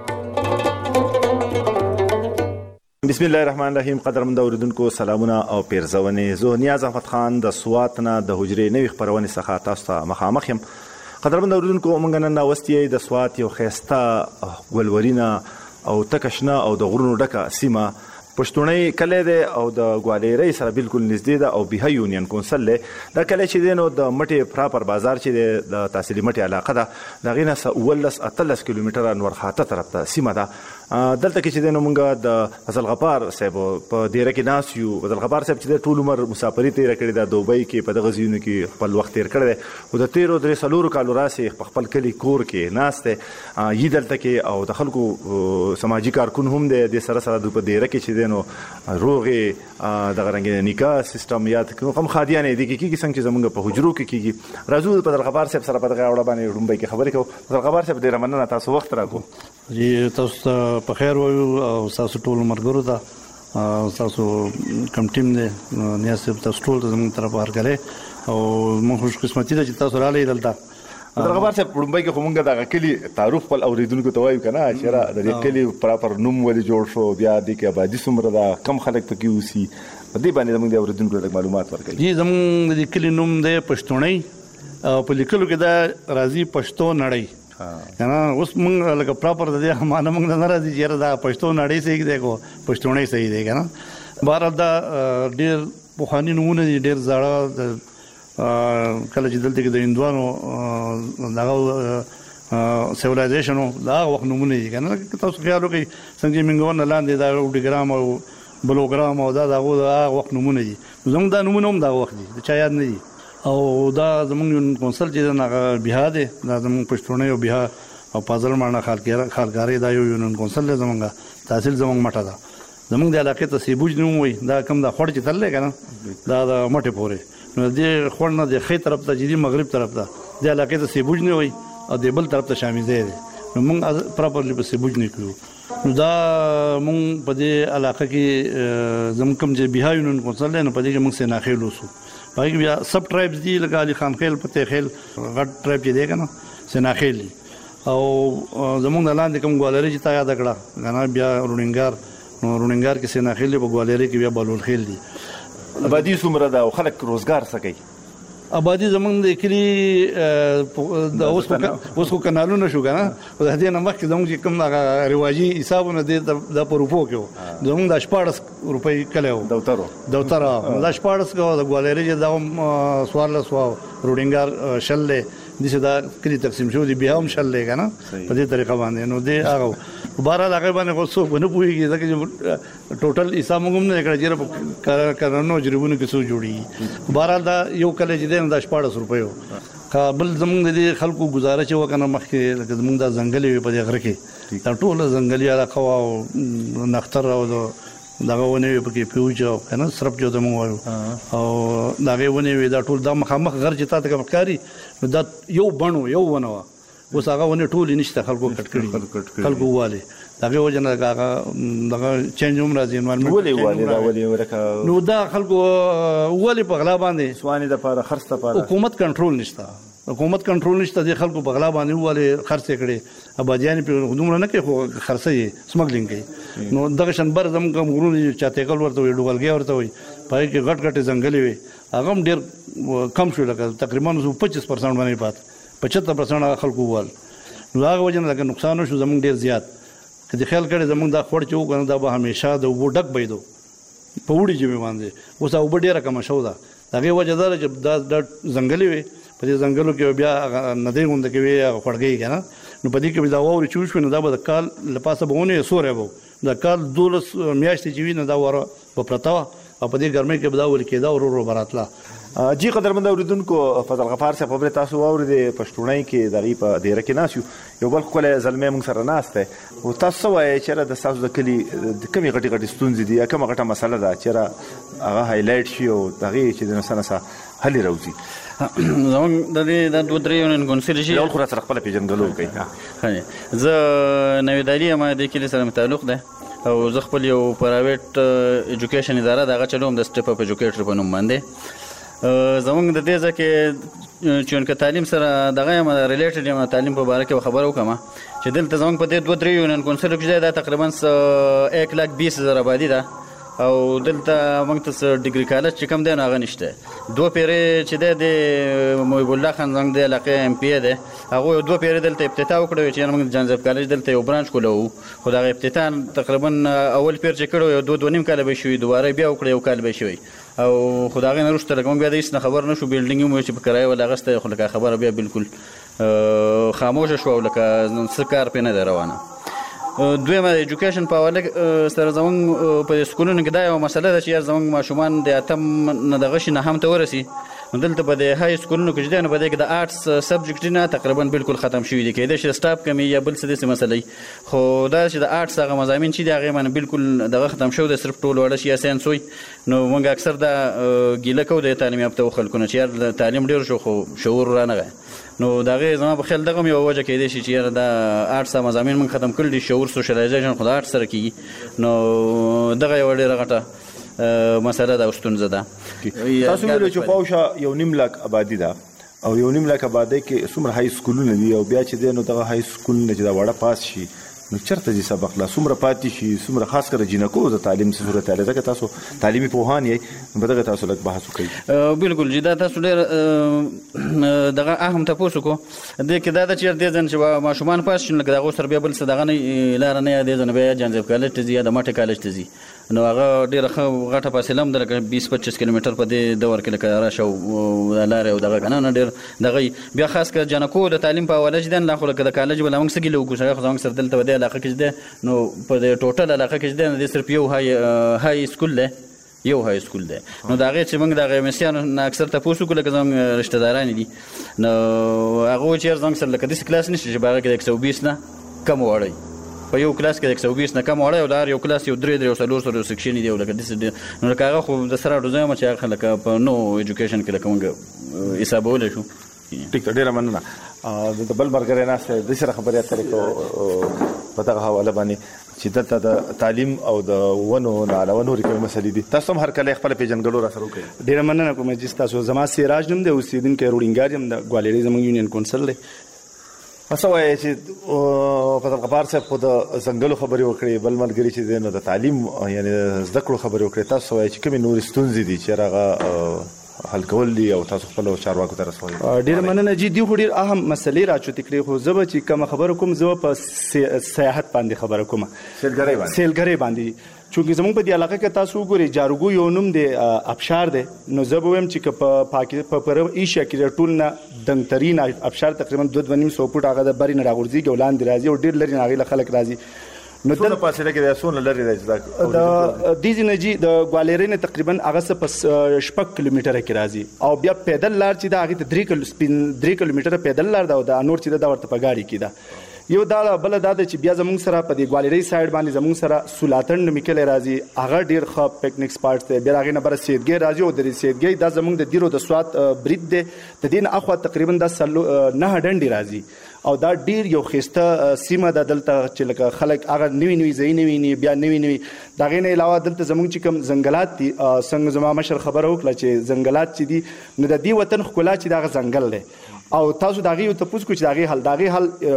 بسم الله الرحمن الرحیم. قدرمن اوریدونکو سلامونه او پیرزونې. زه نیاز احمد خان د سوات نه د حجرې نوې خبرونه څخه تاسو ته مخامخ یم. قدرمن اوریدونکو موږ نن ناوستي د سوات یو خيسته ګلورینه او تکشنه او د غرونو ډکه سیمه پښتوني کله ده او د ګوالیري سره بالکل نږدې ده او به یونین کونسل ده کله چې دینو د مټي پراپر بازار چې د تحصیلي مټي علاقه ده د غینه 13 کیلومتره نور خاطه طرف ته سیمه ده. دلته کې چې دینو مونږه د فضل غفار صاحب په ډیره کې ناس یو. فضل غفار صاحب چې ټول عمر مسافرۍ تیر کړی د دوبۍ کې په دغه ځایونو کې خپل وخت تیر کړی او د 13 کالو راسي خپل کلی کور کې ناس ته یی دلته کې او د خلکو سماجی کارکون هم د سره سره د په ډیره کې چې دینو روغه د غرنګ نکاح سیستم یاد کوم خادیانه دي کې څنګه چې زمونږ په حجرو کې کیږي. راځو په فضل غفار صاحب سره په دغه اړه باندې ډومبۍ کې خبرې کوو. فضل غفار صاحب ډیر مننه تاسو وخت راکړو. جی تاسو په خیر وایو او تاسو ټول مرګرو ته تاسو کم ټیم دی نیاز تاسو ټول زموږ طرف ورغله او موږ خوش قسمتي ده چې تاسو را لې دلته. فضل غفار صاحب ډومبۍ کې کومګه د کلی تعارف خپل اوریدونکو ته وایو کنه چې را د کلی پراپر نوم ولې جوړ شو بیا د کې آبادی څومره ده کم خلک پکې اوسي په دې باندې موږ د اوریدونکو ته معلومات ورکړي. جی زموږ د کلی نوم دی پښتوني او په لیکلو کې دا راځي پښتو نړۍ کنه. اوس موږ لکه پراپر د دې معنا موږ نه راځي چې دا پښتو نړۍ صحیح دی کو پښتوني صحیح دی کنه. بهر دا ډیر بوخانی نمونه دي ډیر زړه کله چې دلته کې د هندوانو دغه سیویلایزیشن دا وخت نمونه دي کنه. تاسو خیال وکړئ څنګه موږ نه لاندې دا ډیګرام او بلوګرام او دا وخت نمونه دي. زموږ دا نمونه هم دا وخت دي چا یاد نه دي او دا زموږ کونسل چې دا بیا دی دا زموږ پښتوني او بیا او پازل مانه خالګاری دا یو یونین کونسل زمونږه تحصیل زمونږ مټه ده زمونږ د علاقې ته سیبوج نوم وي دا کوم د خوړ چې تللی کنه دا د مټې پورې نو دې خوړ نه د خې طرف ته جدي مغرب طرف ته د علاقې ته سیبوج نه وي او د بل طرف ته شامل دی نو موږ پراپرلی په سیبوج نه کړو نو دا موږ په دې علاقې کې زموږ کوم چې بها یونین کونسل دی نو په دې کې موږ سیناخیل اوسو په کې بیا سب ټرایبز دي لکه علي خان خیل پته خیل غټ ټرایب چې دی کنه سیناخیل او زموږ د لاندې کوم ګوالری چې تا یاد کړه غنا بیا رونینګار نو رونینګار کې سیناخیل په ګوالری کې بیا بلول خیل دي آبادی څومره ده او خلک روزګار څه کوي آبادی زمونږ د کلي د اوس خو کنالونه شو کنه او د دې نه مخکې زمونږ چې کوم هغه رواجي حسابونه دي د په روپو کې وو زمونږ د 14 روپۍ کلی وو دوتر دا 14 کو د ګوالری چې دا 1400 روډینګار شل دي دا کلی تقسیم شو دي بیا هم شل کنه په دې طریقه باندې نو دې هغه بهرحال هغه باندې خو څوک نه پوهېږي ځکه چې ټوټل حساب موږ هم نه کړی چې کرنو جریبونو کې څو جوړي بهرحال دا یو کلی چې دی نو دا 14 روپۍ وو بل زمونږ د دې خلکو ګزاره چې وکنه مخکې لکه زمونږ دا ځنګلې وي په دې غره کې دا ټوله ځنګلي علاقه او نختر او دغه ونې وي پکې فیوج او کنه سرپ جو زمونږ وایو او دغه ونې وي دا ټول دا مخامخ غر چې تا ته ښکاري نو دا یو بڼ یو ونه وه اوس هغه ونې ټولې نشته خلکو کټ کړي خلکو والې دغه وجه نه هغه دغه چینج هم راځي انوایرمنټ نو دا خلکو ولې په غلا باندې سواني د لپاره خرڅ لپاره حکومت کنټرول نشته د خلکو په غلا باندې ولې خرڅ کړي ابادیان په دومره نه کوي خو خرڅي سمګلینګ کوي نو دغه شنبر زموږ غرونه چاته کول ورته وي ډوګلګي ورته وي پای کې غټ غټ ځنګلي وي هغه هم ډیر کم شو لکه تقریبا 25% باندې پات 75% خلکو وال نو هغه وجه نه لکه نقصان شو زموږ ډیر زیات کله خیال کړي زموږ دا خور چې وګنه دا به همیشه د وډک بيدو په وړي جمع باندې اوس او ډیره کم شو دا هغه وجه دا چې دا ځنګلي وي په دې ځنګلو کې بیا ندی غوند کې وي خړګي کنه نو په دې کې دا ووري چوش نو دا به کال لپاسه بهونه سورې وو دا کال 12 میاشتې چې ویني دا وره په پرتاوه او په دې ګرمۍ کې به دا ول کېدا ورو براتله جی قدرمن اوریدونکو فضل غفار صاحب په تاسو اوریدې پښتونای کې دغه په ډیره کې ناسیو یو بل خپل زلمه موږ سره ناشته او تاسو وایي چې د تاسو د کلی د کمی غټي ستونزې دي کومه غټه مسله ده چې هغه هایلایټ شي او دغه چې د نسنه حل راوځي زموږ د دې د 2-3 یونین کونسل شي یو خو سره خپل پیژنګلو کوي زه نوې دالي ما د کلی سره تعلق ده او زه خپل یو پرایویټ ایجوکیشن اداره دغه چلوم د سټیپ اپ ایجوکیټر په نوم باندې زمونږ د دې ځکه چې تعلیم سره دغه یم ریلیټډ یم تعلیم په اړه کې خبرو کوم چې دلته زمونږ په دې 2-3 یونین کونسل کې دا تقریبا 120,000 آبادی ده او دلته موږ ته ډیګري کالج چې کوم دی هغه نشته دوه پیرې چې د محب الله خان زنګ د علاقې ام پی ده هغه دوه پیرې دلته افتتاح وکړو چې موږ جانزب کالج دلته یو برانچ کولو خو دا افتتاح تقریبا اول پیر چې کړو یو 2.5 کال به شوی دوباره بیا وکړو یو کال به شوی او خدای نه رښتیا لکه موږ بیا د هیڅ خبر نشو بیلډینګ مو چې په کرای ولا غسته خو لکه خبره بیا بالکل خاموش شو لکه څه کار پینه روانه دویمه د ایجوکیشن په حواله سره زموږ په سکولونو کې دا یو مسله ده چې زموږ ماشومان د اتم نه دغه شي نه هم ته ورسي نو دلته په د های سکولونو کې چې په دې کې د آرټس سبجیکټ نه تقریبا بالکل ختم شوی دی کېدای شي سټاف کمی یا بل څه داسې مسلې خو دا چې د آرټس هغه مضامین چې دی هغه باندې بالکل دغه ختم شو د صرف ټول وړه شي ساينس وي نو موږ اکثر دا ګیله کوو د تعلیم یافته خلکو چې تعلیم ډیر شو خو شعور را نه نو دغه زما په خیال دغه یو وجه کېدای شي چې دا آرټس مضامین موږ ختم کړل دي شعور سوشلایزیشن خو د آرټس سره کیږي نو دغه یو ډیره غټه مسله ده او ستونزه ده تاسو ویل چې خواوشه یو نیم لاک آبادی ده او یو نیم لاک آبادی کې څومره های سکولونه دي او بیا چې دنو دغه های سکولونه چې دا وړه پاس شي نو چرته دي سبق لا څومره پاتې شي څومره خاص کر جنکو د تعلیم صورت حال ده تاسو تعلیمي پوهان یې په دغه تاسو لږ بحث وکړئ بالکل جدا تاسو ډېر دغه اهم تاسو کو د کې دا چې د ځن چې ماشومان پاس شنه دغه سر بیا بل څه دغه نه لار نه د ځن بیا جانزب کالج ته زیاده ماټه کالج ته زی نو هغه ډیره غټه فاصله هم درکه 20-25 کیلومتر په دې دور کې لکه راشه لار او دغه کنه ډیر دغه بیا خاص کر جنکو د تعلیم په حواله جدن لا خو لکه د کالج ولا موږ سګیلو کو څنګه خو څنګه سر دلته ودی علاقه کې ده نو په دې ټوټل علاقه کې ده د صرف یو های سکول له یو های سکول دی نو د هغې چې موږ د هغې مصریانو نه اکثر تپوس وکړو لکه زموږ رشته داران دي نو هغه وایي چې یار زموږ سره لکه داسې کلاس نشته چې په هغه کې د 120 نه کم وړی په یو کلاس کې د 120 نه کم وړی او د هر یو کلاس یو 3 او 4 سیکشن دي او لکه داسې نو لکه هغه خو د سره ډوزه یم چې هغه لکه په نو ایجوکیشن کې لکه موږ حسابولی شو. ټیک ده، ډېره مننه. د بل ملګری ناست دی، د سره خبرې اترې کوو په دغه حواله باندې چې دلته د تعلیم او د ونو نه علاوه نورې کومې مسلې دي. تاسو هم هر کله خپله پېژندګلو را سره وکړئ. ډېره مننه کوم چې تاسو. زما سراج نوم دی، اوسېدونکی روډینګار یم، د ګوالېرۍ زموږ یونین کونسل دی. څه وایي چې فضل غفار صاحب خو د ځنګلو خبرې وکړې، بل ملګري چې دی نو د تعلیم یعنې زده کړو خبرې وکړې. تاسو وایي چې کومې نورې ستونزې دي چې هغه حل کول دي او تاسو خپل چارواکو ته رسوي؟ ډېر مننه جی، دی خو ډېر اهم مسلې راچوتې کړې، خو زه به چې کومه خبره کوم زه په سیاحت باندې خبره کوم، سیلګرۍ باندې. چونکې زموږ په دې علاقه کې تاسو وګورئ جاروګو یو نوم دی، ابشار دی. نو زه به وایم چې په ایشیا کې ټول نه دنګترین ابشار تقریبا 2.5 فوټ هغه د برې نه راغورځېږي او لاندې راځي او ډېر لرې نه هغې له خلک راځي. نو څونه فاصله کې دی، څونه لرې دی د دې ځای نه جي د ګوالېرۍ نه تقریبا هغه څه په 6 کیلومتره کې راځي او بیا پیدل لار چې ده هغې ته 3 کیلومتره پیدل لار ده او د نور چې ده دا ورته په ګاډي کې ده. یو دا بله دا ده چې بیا زموږ سره په دې ګوالېرۍ سایډ باندې زموږ سره سولاتن نومیکلی راځي، هغه ډېر ښه پکنیک سپاټ دی. بیا د هغې نه بره سیدګۍ راځي او د سیدګۍ دا زموږ د دیرو د سوات برید دی، د دې نه اخوا تقریبا دا 9 ډنډې راځي او دا ډیر یو ښایسته سیمه ده دلته چې لکه خلک هغه نوي نوي ځایونه ویني، بیا نوي نوي د هغې نه علاوه دلته زموږ چې کوم ځنګلات دي، څنګه زما مشر خبره وکړه چې ځنګلات چې دي نو د دې وطن ښکلا چې د هغه ځنګل دی او تاسو د هغې یو تپوس کړو چې د هغې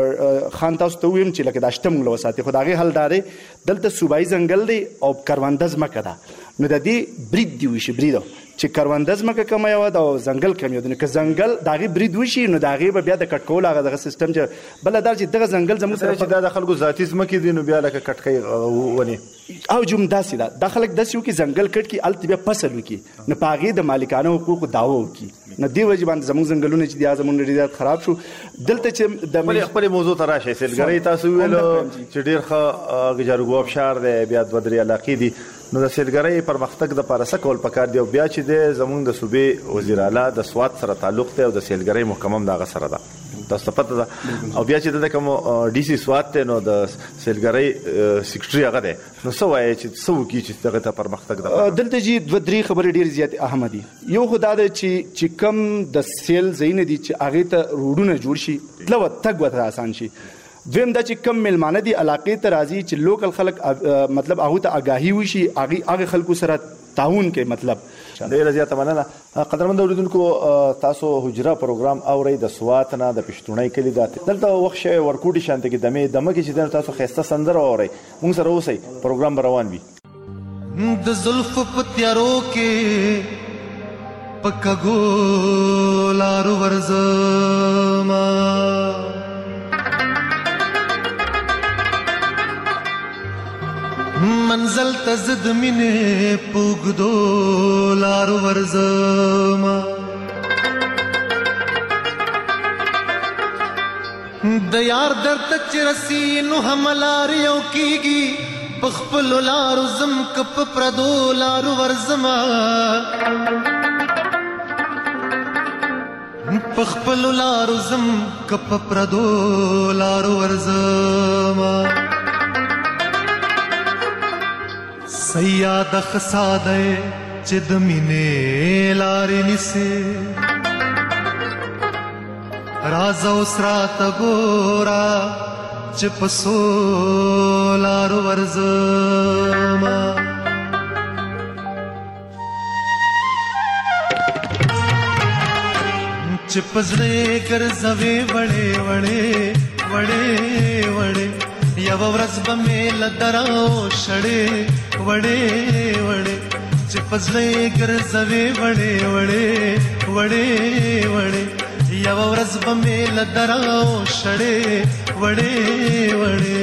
حل خان تاسو ته وویم چې لکه دا شته موږ له وساتې، خو د هغې حل دا دی دلته صوبایي ځنګل دی او کرونده ځمکه ده. نو د دې برید دي وشي، بریده چې کرونده ځمکه کمه یوه ده او ځنګل کم یو ده. نو که ځنګل د هغې برید وشي نو د هغې به بیا د کټ کولو هغه دغه سیسټم چې بله دا چې دغه ځنګل زموږ سره چې دا د خلکو ذاتي ځمکې دي نو بیا لکه کټکۍ ونې او جوم داسې ده، دا خلک داسې وکړي ځنګل کټ کړي هلته بیا فصل وکړي نو په هغې د مالکانه حقوقو دعوه وکړي. نو دې وجې باندې زموږ ځنګلونه چې دي زموږ ډېر زیات خراب شو. دلته چې د خپلې موضوع ته راشئ، سیلګرۍ تاسو ویلو چې ډېر ښه جاروګو ابشار دی، بیا 2-3 علاقې دي. نو د سیلګرۍ پرمختګ دپاره څه کول پکار دی او بیا چې دی زموږ د صوبې وزیر اعلی د سوات سره تعلق دی او د سیلګرۍ محکمه هم د هغه سره ده، تاسو ته پته ده. او بیا چې د کوم ډي سي سوات دی نو د سیلګرۍ سیکرټري هغه دی، نو څه وایي چې څه وکړي چې دغه ته پرمختګ ده؟ دلته جي 2-3 خبرې ډېرې زیاتې اهمه دي. یو خو دا ده چې کم د سیل ځایونه دي چې هغې ته روډونه جوړ شي، تله و تګ ورته آسان شي. دویم دا چې کم میلمانه دي علاقې ته راځي چې لوکل خلک مطلب هغوی ته آګاهي وشي، هغې خلکو سره تعاون کوي. مطلب ډېره زیاته مننه. قدرمنو اورېدونکو، تاسو حجره پروګرام اورئ د سوات نه د پښتونۍ کلي دلته وخت شوی ورکوټي شانته کې دمه کې چې تاسو ښایسته سندره اورئ. موږ سره اوسئ، پروګرام به روان وي. د زلفو په تیارو کې په کږو لارو ورځمه، منزل ته زه د مینې په اوږدو لارو ورځمه، د یار درد ته چې رسي نو هم لارې یو کېږي، په خپلو لارو ځم که په پردو لارو ورځمه، په خپلو لارو ځم که په پردو لارو ورځمه. سیاد خساده چې د مینې لارې نیسې، راز اوس راته ګوره چې په څو لارو ورځمه. چې په زړه ګرځوې وړې وړې وړې وړې، یوه ورځ به مې له دراو شړې وړې وړې، چې په زړه ګرځوې وړې وړې وړې وړې، یوه ورځ به مې له دراو شړې وړې وړې.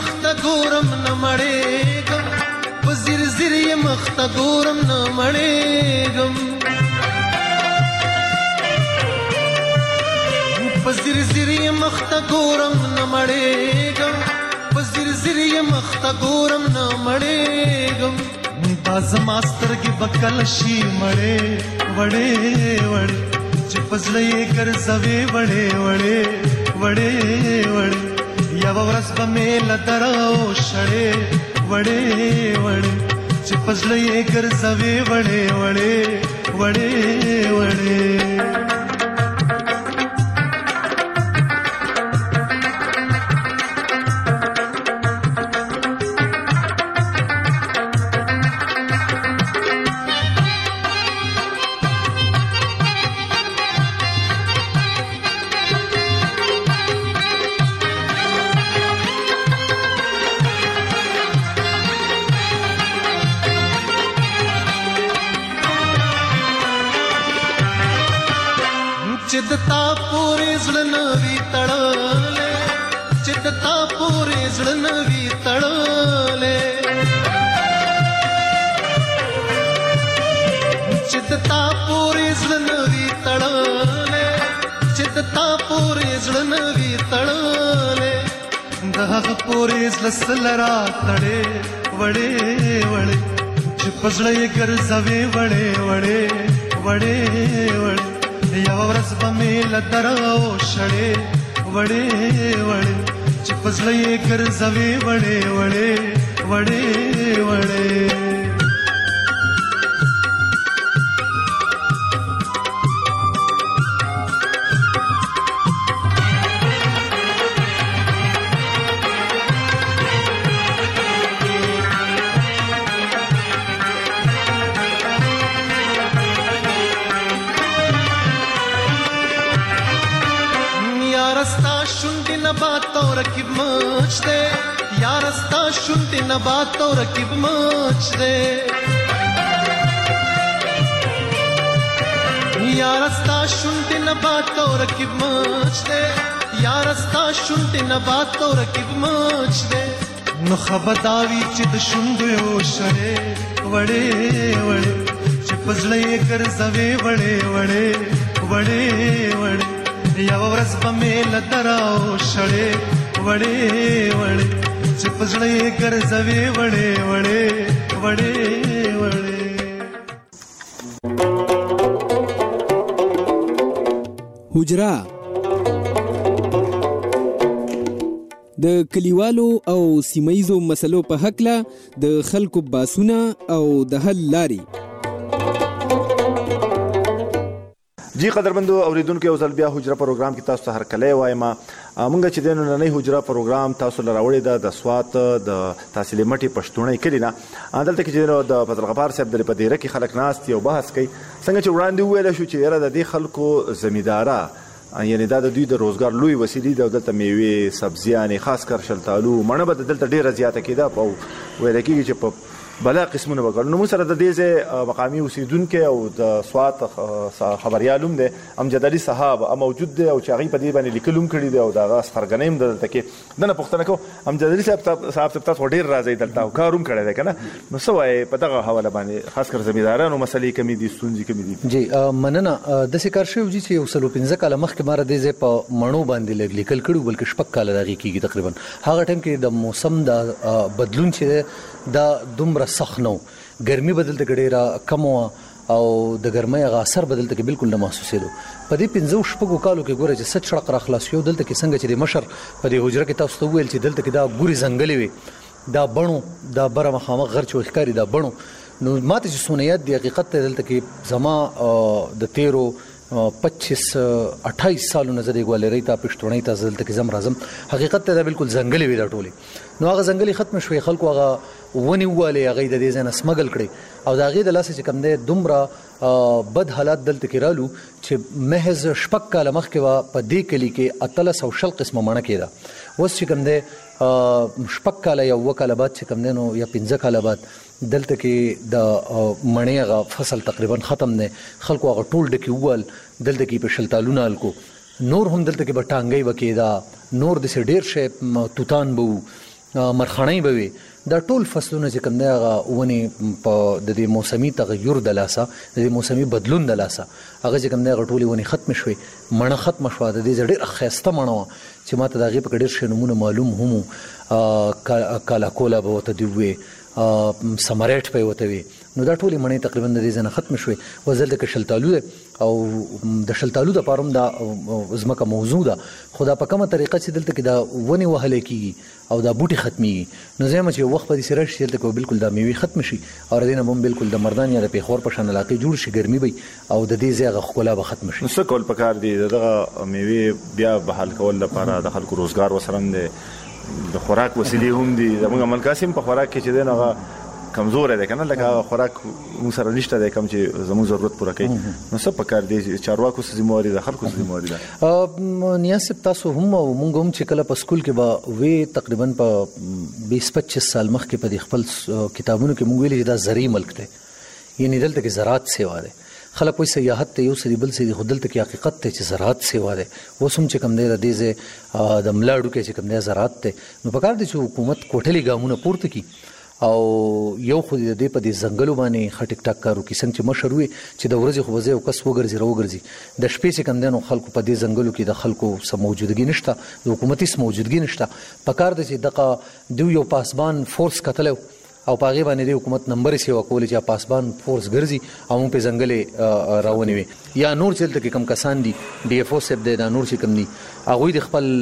مخته ګورم نه مړېږم په زیر زیر یې مخته ګورم نه مړېږم په زیر زیر یې مخته ګورم نه مړېږم په زیر زیر یې مخته ګورم نه مړېږم دا زما سترګې به کله شي مړې وړې وړې چې په زړه یې ګرځوې وړې وړې وړې وړې یوه ورځ به مې له دره وشړې وړې وړې چې په زړه یې ګرځوې وړې وړې وړې وړې चिदता पूरे जड़नवी तड़ले चिदता पूरे जड़नवी तड़ले चिदता पूरे जड़नवी तड़ले चिदता पूरे जड़नवी तड़ले दह पूरे जलसलरा तड़े वड़े वड़े चिपजड़े कर जवे वड़े वड़े वड़े वड़े یوه ورځ به مې له دره وشړې وړې وړې چې په زړه یې ګرځوې وړې وړې وړې وړې बातों रकीब मच दे यार रस्ता शुंटी न बातों रकीब मच दे यार रस्ता शुंटी न बातों रकीब मच दे यार रस्ता शुंटी न बातों रकीब मच दे नु खबदावी चित शुंडे ओशरे वड़े वड़े चिपजले कर जवे वड़े वड़े वड़े वड़े یوه ورځ به مې له دره وشړې وړې وړې چې په زړه یې ګرځوې وړې وړې وړې وړې حجره د کلیوالو او سیمایزو مسلو په هکله د خلکو باسونه او د حل لارې جی قدرمندو اوریدونکو یو ځل بیا حجره پروګرام کې تاسو ته هرکلی وایم مونږ چې د نننۍ حجره پروګرام تاسو لپاره راوړی د سوات د تحصیل مټي پښتونې کلی نه دلته کې چې د فضل غفار صاحب د پدیره کې خلک ناست یو بحث کوي څنګه چې وړاندې ویل شو چې یاره د دې خلکو زمیندارا یعنی دا د دوی د روزګار لوی وسیلې د دلته میوه سبزیانې خاص کر شلتالو مڼه به دلته ډیره زیاته کېده او ویل کېږي چې په بلا قسمونه وکړ نو موږ سره د دې مقامي اوسیدونکو او د سوات خبريالوم دي امجد علي صاحب موجود دي او چې هغه په دې باندې لیکلوم کړی دی او دا سفرګنیم دلته کې دنه پښتنه کو امجد علي صاحب تاسو ډیر راځي دلته او کاروم کړی دی کنه نو سوای په دغه حواله باندې خاص کر زمیندارانو مسلې کمی دي ستونزې کمی دي جی مننه د سکار شو چې یو سلو 15 کاله مخکې مار دې په مڼو باندې لیکل کړو بلکې شپږ کاله دغه کېږي تقریبا هغه ټیم کې د موسم د بدلون چې دا دومره سخت نو ګرمي بدلته ګډیرا کم او د ګرمۍ غا اثر بدلته کې بالکل نه محسوسېدو په دې 15 شپږو کالو کې ګوره چې سچ شړق را خلاص یو دلته کې څنګه چې د مشر په دې حجره کې تاسو ته ویل چې دلته کې دا ګوري ځنګلې وي دا بڼو دا بره مخامخ غر چې ښکاری دا بڼو نو ماته چې سنیات دی حقیقت دلته کې زما د 25-28 سالونو زده ګوالری ته پښتونې ته دلته کې زم راځم حقیقت ته بالکل ځنګلې وي دا ټولي نو هغه ځنګلې ختم شوي خلکو هغه ونی واله هغه د دې ځنه سمګل کړي او دا غي د لاسه چې کم ده دومره بد حالات دلته کې رالو چې محض شپک کاله مخکې په دې کلی کې 300 قسمه مڼه کېده وس چې کم ده شپک کاله یو وکاله بعد چې کم ده نو یا 15 کاله بعد دلته کې د مڼې غ فصل تقریبا ختم نه خلکو هغه ټول ډکی وال دلته کې په شلتالونه الکو نور هم دلته کې بټانګي وکیدا نور د ډیر شی توتان بو مرخړی به وي دا ټول فصلونه چې کوم دی هغه ونی په د دې موسمي تغیر د لاسه د دې موسمي بدلون د لاسه هغه چې کوم دی هغه ټول ونی ختم شوي مڼه ختم شوه د دې ډېر ښایسته مڼه چې ماته د هغې په ډېر ښه نومونه معلوم هم کالاکولا به ورته دي وې سمریټ به یې ورته وي نو دا ټولې مڼې تقریبا د دې ځای نه ختم شوې اوس دلته که شلتالو دی او د شلتالو دپاره هم دا ځمکه موضوع ده خو دا په کومه طریقه چې دلته کې دا ونې وهلی کېږي او دا بوټي ختمیږي نو زه یم چې وخت به داسې راشي چې دلته کې بالکل دا میوې ختم شي او د دې نه به هم بالکل د مردان یا د پېښور په شان علاقې جوړ شي ګرمي به او د دې ځای هغه ښکلا به ختم شي. نو څه کول پکار دي دغه میوې بیا بحال کول لپاره د خلکو روزګار ورسره هم دی د خوراک وسیلې هم دي زموږ عمل قاسم په خوراک کې چې دی نو هغه کمزور دی کنه لکه خوراک موږ سره نشته دی کوم چې زموږ ضرورت پوره کوي نو څه پکار دی چارواکو څه ذمہواري ده خلکو څه ذمہواري ده نیاسب تاسو هم او موږ هم چې کله په سکول کې به وې تقریبا په 20-25 سال مخکې په خپل کتابونو کې موږ ویلي چې دا زرعي ملک دی یعنی دلته کې زراعت سیوا دی خلک وایي سیاحت ته یو سړي بل سړي خو دلته کې حقیقت دی چې زراعت سیوا دی اوس هم چې کوم دی د دې ځای د ملا ډوکې چې کوم دی زراعت دی نو پکار دی چې حکومت کوټلي ګامونه پورته کړي او یو خو د دې په دې ځنګلو باندې ښه ټیک ټاک کار وکړي څنګه چې مشر وي چې د ورځې خو به ځای یو کس وګرځي راوګرځي د شپې چې کوم دی نو خلکو په دې ځنګلو کې د خلکو څه موجودګي نشته د حکومتي څه موجودګي نشته پکار دی چې دغه دوی یو پاسبان فورس کتلی او په هغې باندې د حکومت نمبر یې سیوا کولې چې پاسبان فورس ګرځي او موږ په ځنګلې راونیوي یا نور چې دلته کې کوم کسان دي ډي ایف او صاحب دی دا نور چې کوم دي هغوی د خپل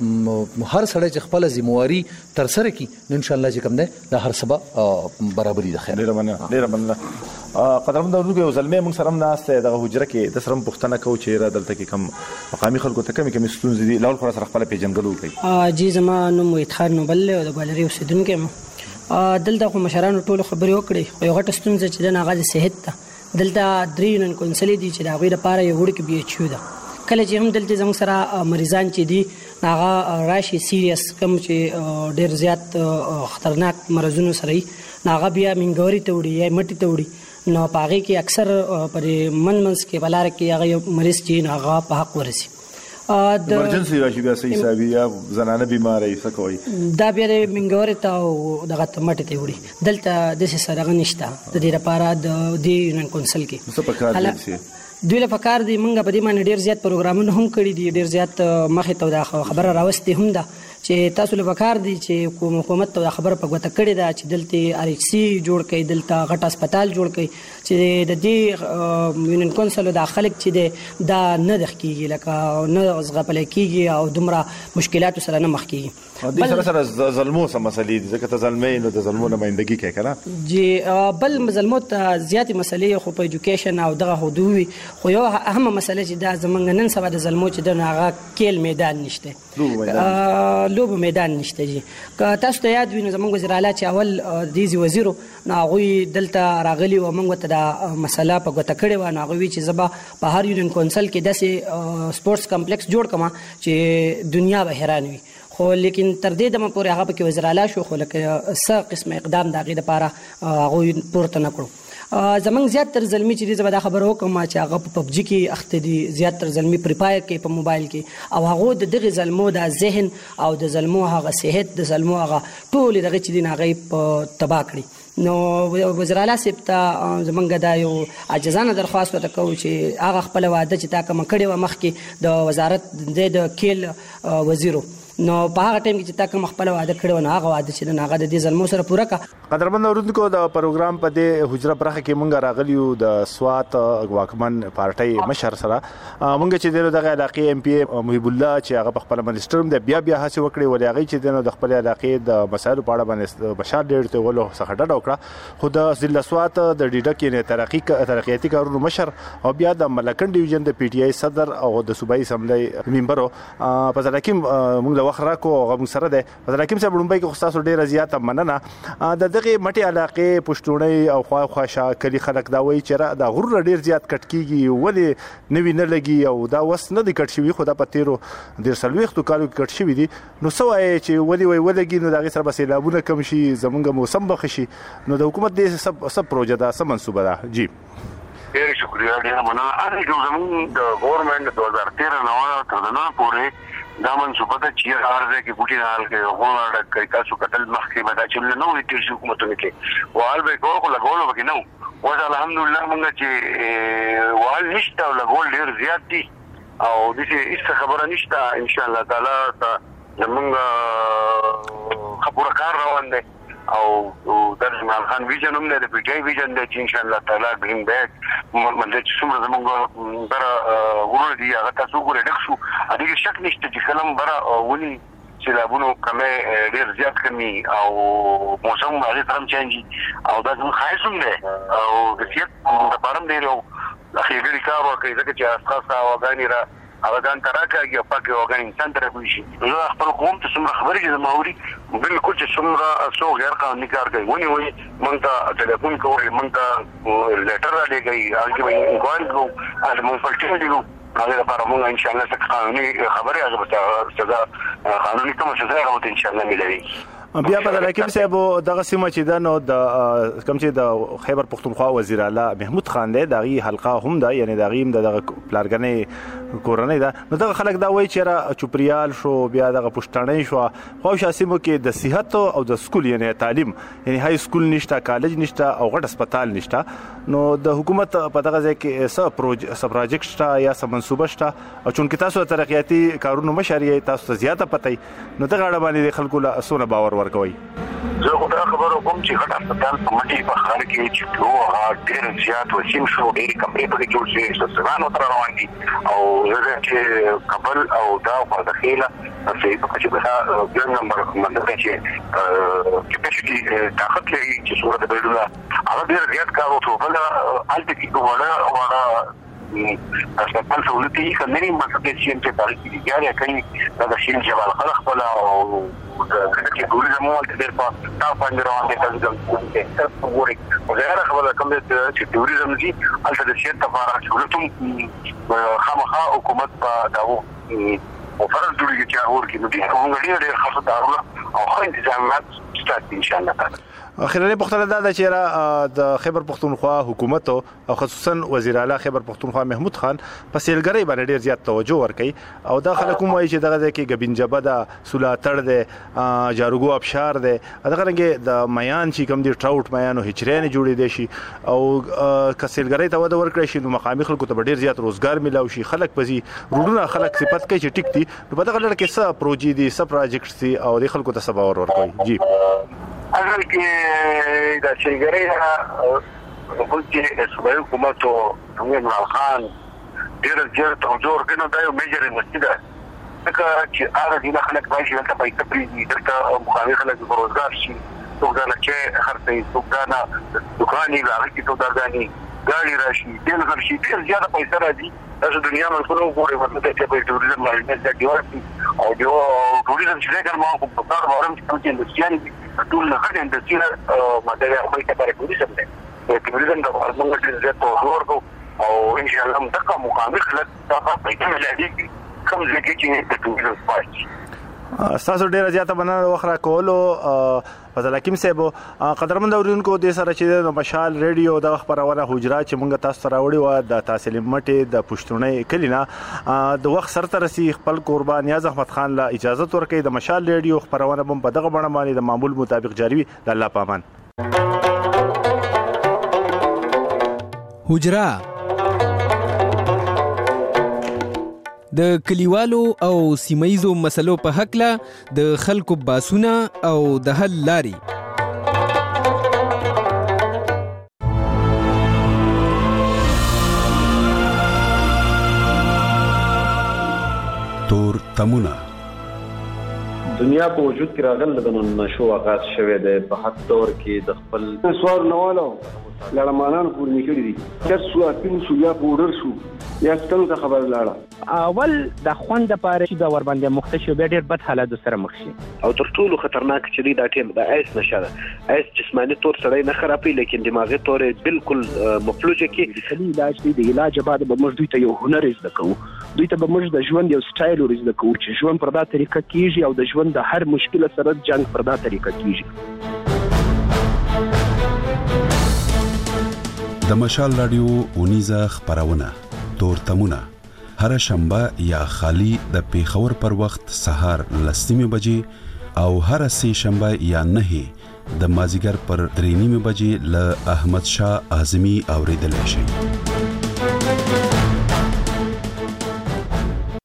هر سړی چې خپله ذمواري ترسره کړي نو انشاءالله چې کوم دی دا هر څه به برابري ده خیر ډېره مننه قدرمن اورېدونکو یو زلمی موږ سره هم ناست دی دغه حجره کې د سره هم پوښتنه کوو چې یاره دلته کې کوم مقامي خلکو ته کمې ستونزې دي لاول خو را سره خپله پیژنګلو وکړئ جی زما نوم وحید خان نوبل دی او د ګوالري اوسېدونکی یم دلته خو مشرانو ټولو خبرې وکړې خو یو غټه ستونزه چې ده هغه د صحت ده دلته 3 یونین کونسلې دي چې د هغوی لپاره یو وړوکی بي ایچ یو ده کله چې هم دلته زموږ سره مریضان چې دي هغه راشي سیریس کوم چې ډېر زیات خطرناک مرضونو سره وي نو هغه بیا منګوري ته وړي یا مټي ته وړي نو په هغې کې اکثر پرې منځ کې په لاره کې هغه یو مریض چې نو هغه په حق ورسي ایمرجنسي راشي بیا څه حسابي یا زنانه بیماره یې څه کوئ دا بیا د منګورې ته او دغه مټې ته وړي دلته داسې څه دغه نشته د دې لپاره د دې یونین کونسل کې څه پکار دي دوی له پکار دي موږ په دې باندې ډېر زیات پروګرامونه هم کړي دي ډېر زیات مخې ته دا خبره راوستې هم ده چې تاسو له پکار دي چې حکومت ته خبره په ګوته کړې ده چې دلته آر ایچ سی جوړ کړي دلته غټ هسپتال جوړ کړي چې د دې یونین کونسل د خلک چې دی دا نه دخ کېږي لکه نه زغپلی کېږي او دومره مشکلاتو سره نه مخ کېږي دې سره سره ظلمو څه مسلې دي ځکه ته ظلمې نو د ظلمو نمایندګي کوي که نه جی بل ظلمو ته زیاتې مسلې خو په ایجوکیشن او دغه خو دوی خو یو اهمه مسله چې دا زمونږ نن سبا د ظلمو چې دی نو هغه کیل میدان نشته لوبو میدان نشته جی که تاسو ته یاد وي نو زموږ وزیر اعلی چې اول دیزي وزیرو نو هغوی دلته راغلي و موږ ته دا مسله په ګوته کړې وه نو هغوی وي چې زه به په هر یونین کونسل کې داسې سپورټس کمپلیکس جوړ کړم چې دنیا به حیران وي خو لیکن تر دې دمه پورې هغه پکې وزیر اعلی شو خو لکه څه قسمه اقدام د هغې دپاره هغوی پورته نه کړو زمونږ زیاتره زلمي چې دي زه به دا خبره وکړم چې هغه په پبجي کې اخته دي زیاتره زلمي پری فایر کوي په موبایل کې او هغو د دغې زلمو د ذهن او د زلمو هغه صحت د زلمو هغه ټولې دغې چې دي نو هغه په تباه کړي نو وزیر اعلی صاحب ته زمونږ دا یو عاجزانه درخواست ورته کوو چې هغه خپله واده چې تا کومه کړې وه مخکې د وزارت د کیل وزیرو نو په هغه ټایم کې چې تا کوم خپل واده کړی و نو هغه واده چې هغه د دې زلمو سره پوره کړه قدرمن اورېدونکو د پروګرام په دې حجره برخه کې مونږ راغلی یو د سوات واکمن پارټۍ مشر سره مونږ چې دغه علاقې ایم پی محب الله چې هغه په خپل منسټر هم بیا هڅه وکړي ولې هغه چې د خپل علاقې د مسایلو په اړه باندې بشار ډېر ته ولو څخه ډډه وکړه خو د ضلع سوات د ډیډک یعنې ترقیاتي کارونو مشر او بیا د ملکن ډیویژن د پی ټی آی صدر او د صوبایي اسمبلی ممبرو په ځل کې مونږ وخت راکو غو سره ده حکیم صاحب لومبای کې خصاص ډیره زیاته مننه د دغه مټي علاقې پښتوني او خواخا کلی خلک دا وایي چې دا غرور ډیر زیات کټ کیږي ولې نوی نه لګي او دا وس نه د کټ شوی خو دا پتیرو ډیر سلويختو کالو کې کټ شوی دي نو سوای چې ولې ولګي نو دا غي سره بسیلابونه کم شي زمونږ موسم بخ شي نو د حکومت دې سب پروژه دا سم منسوبه ده جی ډیر شکریہ ډیر مننه هغه کوم زموږ د ګورنمنت 2013 نو تر نن پورې دا منصوبه ده چې ارزه کې بوټي نه حل کې غوړه کوي تاسو کتل مخکې به دا چې نو دي چې حکومتونه کې وال به کوو لګولو به نو وځ الحمدلله موږ چې وال نشته لګول ډیر زیات دي او د دې خبره نشته ان شاء الله تعالی زمونږ خبره کار روان دي او د جمال خان ویژن هم د پی ټی ویژن د ان شاء الله تعالی برینګ بیک مله چې څومره زمونږ بره ورور دي هغه تاسو ګورئ ډک شو ا دې شک نشته چې کلم بره ونی چې لابونو کمه ډیر زیات کمی او موسم باندې ترم چینج او دا زموږ خاصم دی او د سیټ د پارم دی نو اخیری کار وکړي ځکه چې اساس اوغانی را اوغان تراکه یو پاک اوغان انسان درې شي زه خپل قوم ته څومره خبرې چې ماوري بالکل چې څومره سو غیر قانوني کار کوي ونی مونږ ته ټلیفون کوي مونږ ته لیټر را لګي هغه وایي انکوایري کوو هغه مونږ فلټینګ کوو هغه لپاره مونږ ان شاء الله څه قانوني خبرې هغه به سزا قانوني کوم سزا هغه ان شاء الله ملوي بیا په حکیم صاحب دغه سیمه چې د نو د کوم چې د خیبر پختونخوا وزیر اعلی محمود خان دی دغه حلقه هم ده یعنی دغه پلارګنې کورنۍ ده نو دغه خلک دا وایي چې را چوپریال شو بیا دغه پښتنې شو خو شاسمو کې د صحت او د سکول یعنی تعلیم یعنی های سکول نشته کالج نشته او غټ هسپتال نشته نو د حکومت په دغه ځای کې څه پروجیکټ شته یا څه منصوبه شته او چونکې تاسو ترقیاتي کارونو مشاري تاسو ته زیاته پته نو دغه اړه باندې خلکو له اسونه باور ورکوي زه خو دا خبرو کوم چې غټ هسپتال په مټي په خار کې چې هغه ډېر زیات وسیم شو ډېر کمرې په کې جوړ شي څه تر روان دي او زه چې قبل او دا په داخله چې په چې دا ګرام نمبر منځ کې کپاسټي طاقت لري چې صورت بدلونه هغه ډېر زیات کار وکړو بل الته کې وړه هسپتال سہولتي کمرې مکه چې چې تاریخ کې جاري کوي دا شین جوال خلق ولا او چې ټوریزم مو ته ډېر په تاسو باندې روان دي تاسو څنګه وګورئ وغیرہ خبره کوم چې ټوریزم دي البته د شیت لپاره سہولتوم خامخا حکومت په داو او فرض جوړیږي چې هغه ورکی نو دي موږ ډېر خاصه دارو او خو انتظامات ستاسو ان شاء الله تعالی اخیرا پختنه دا چې د خیبر پختونخوا حکومت او خصوصا وزیر اعلی خیبر پختونخوا محمود خان په سیلګری باندې ډیر زیات توجه ورکړي او د خلکو موایي چې دغه کې غبینجبه د سولاتړ د جاروګو ابشار د دغه رنګ د میان چې کوم دي ټراوټ میان او هچرین جوړې دي شي او کسیلګری ته ود ورکړي شي نو مقامي خلکو ته ډیر زیات روزګار ملاوي شي خلک پزي روډونه خلک صفت کوي چې ټیک دي په دغه لړ کې څه پروژې دي څه پروجیکټ دي او د خلکو ته سباور ورکوي جی اگر کې د شیګری په کې صوبایي حکومت او عمران خان ډېر زیات حضور کنه دا یو میجر انډستری ده ځکه چې هغه د خلک باندې چې په تپری دلته مخالف خلک روزګار شي څنګه چې خرڅي څنګه دکانې راغلي چې دغاني ګاډي راشي دل غرشي ډېر زیات پیسې راځي تاسو دنیا مې کومو ګورې ورته چې په ټوریزم باندې د ډیورسي او د ټوریزم چې څنګه ما په کار وارم چې اندستریان ټول نه غږ اندستری ماده یې خپل کار کوي څه ده ټوریزم د موږ ډېر زیات تور او ان شاء الله متقم مقابل خلک تاسو په دې ملي کوم ځای کې د ټوریزم پاتې تاسو ډیر زیاته مننه وخره کولو فضل حکیم صاحب قدرمن اوریدونکو د سره چې د مشال ریډیو د خبرونه حجرات چې مونږ تاسو راوړي و د تحصیل مټي د پښتونې کلینا د وخت سره رسي خپل قربان نیاز احمد خان لا اجازه ورکړي د مشال ریډیو خبرونه هم په دغه بڼه باندې د معمول مطابق جاری وي د الله پامان حجرا د کلیوالو او سیمایزو مسلو په حق له د خلکو باسونه او د حل لاري تور تمونه دنیا په وجود کې راغله د نشو آغاز شوه د په حق دور کې د خپل سوار نوالو لړمانان پور نکړي دي چې څو اتین شو یا پودر شو یا ستنو ته خبر لاړه اول د خوند لپاره چې دا ور باندې مختشو به ډېر بد حالات سره مخ شي او تر ټولو خطرناک چې دا ټیم د ایس نشه ایس جسمانی تور سره نه خرابې لیکن دماغي تور بالکل مفلوجه کې د علاج دی د علاج بعد به موږ دوی ته یو هنر زده کوو دوی ته به موږ د ژوند یو سټایل ورزده کوو چې ژوند پر دا طریقه کیږي او د ژوند د هر مشکل سره جنگ پر دا طریقه کیږي د مشال رادیو اونیزه خبرونه تور تمونه هر شنبه یا خالی د پیښور پر وخت سهار 10 بجې او هر سه شنبه یا 9 د مازیګر پر 3 بجې له احمد شاه اعظمي اوریدل شي.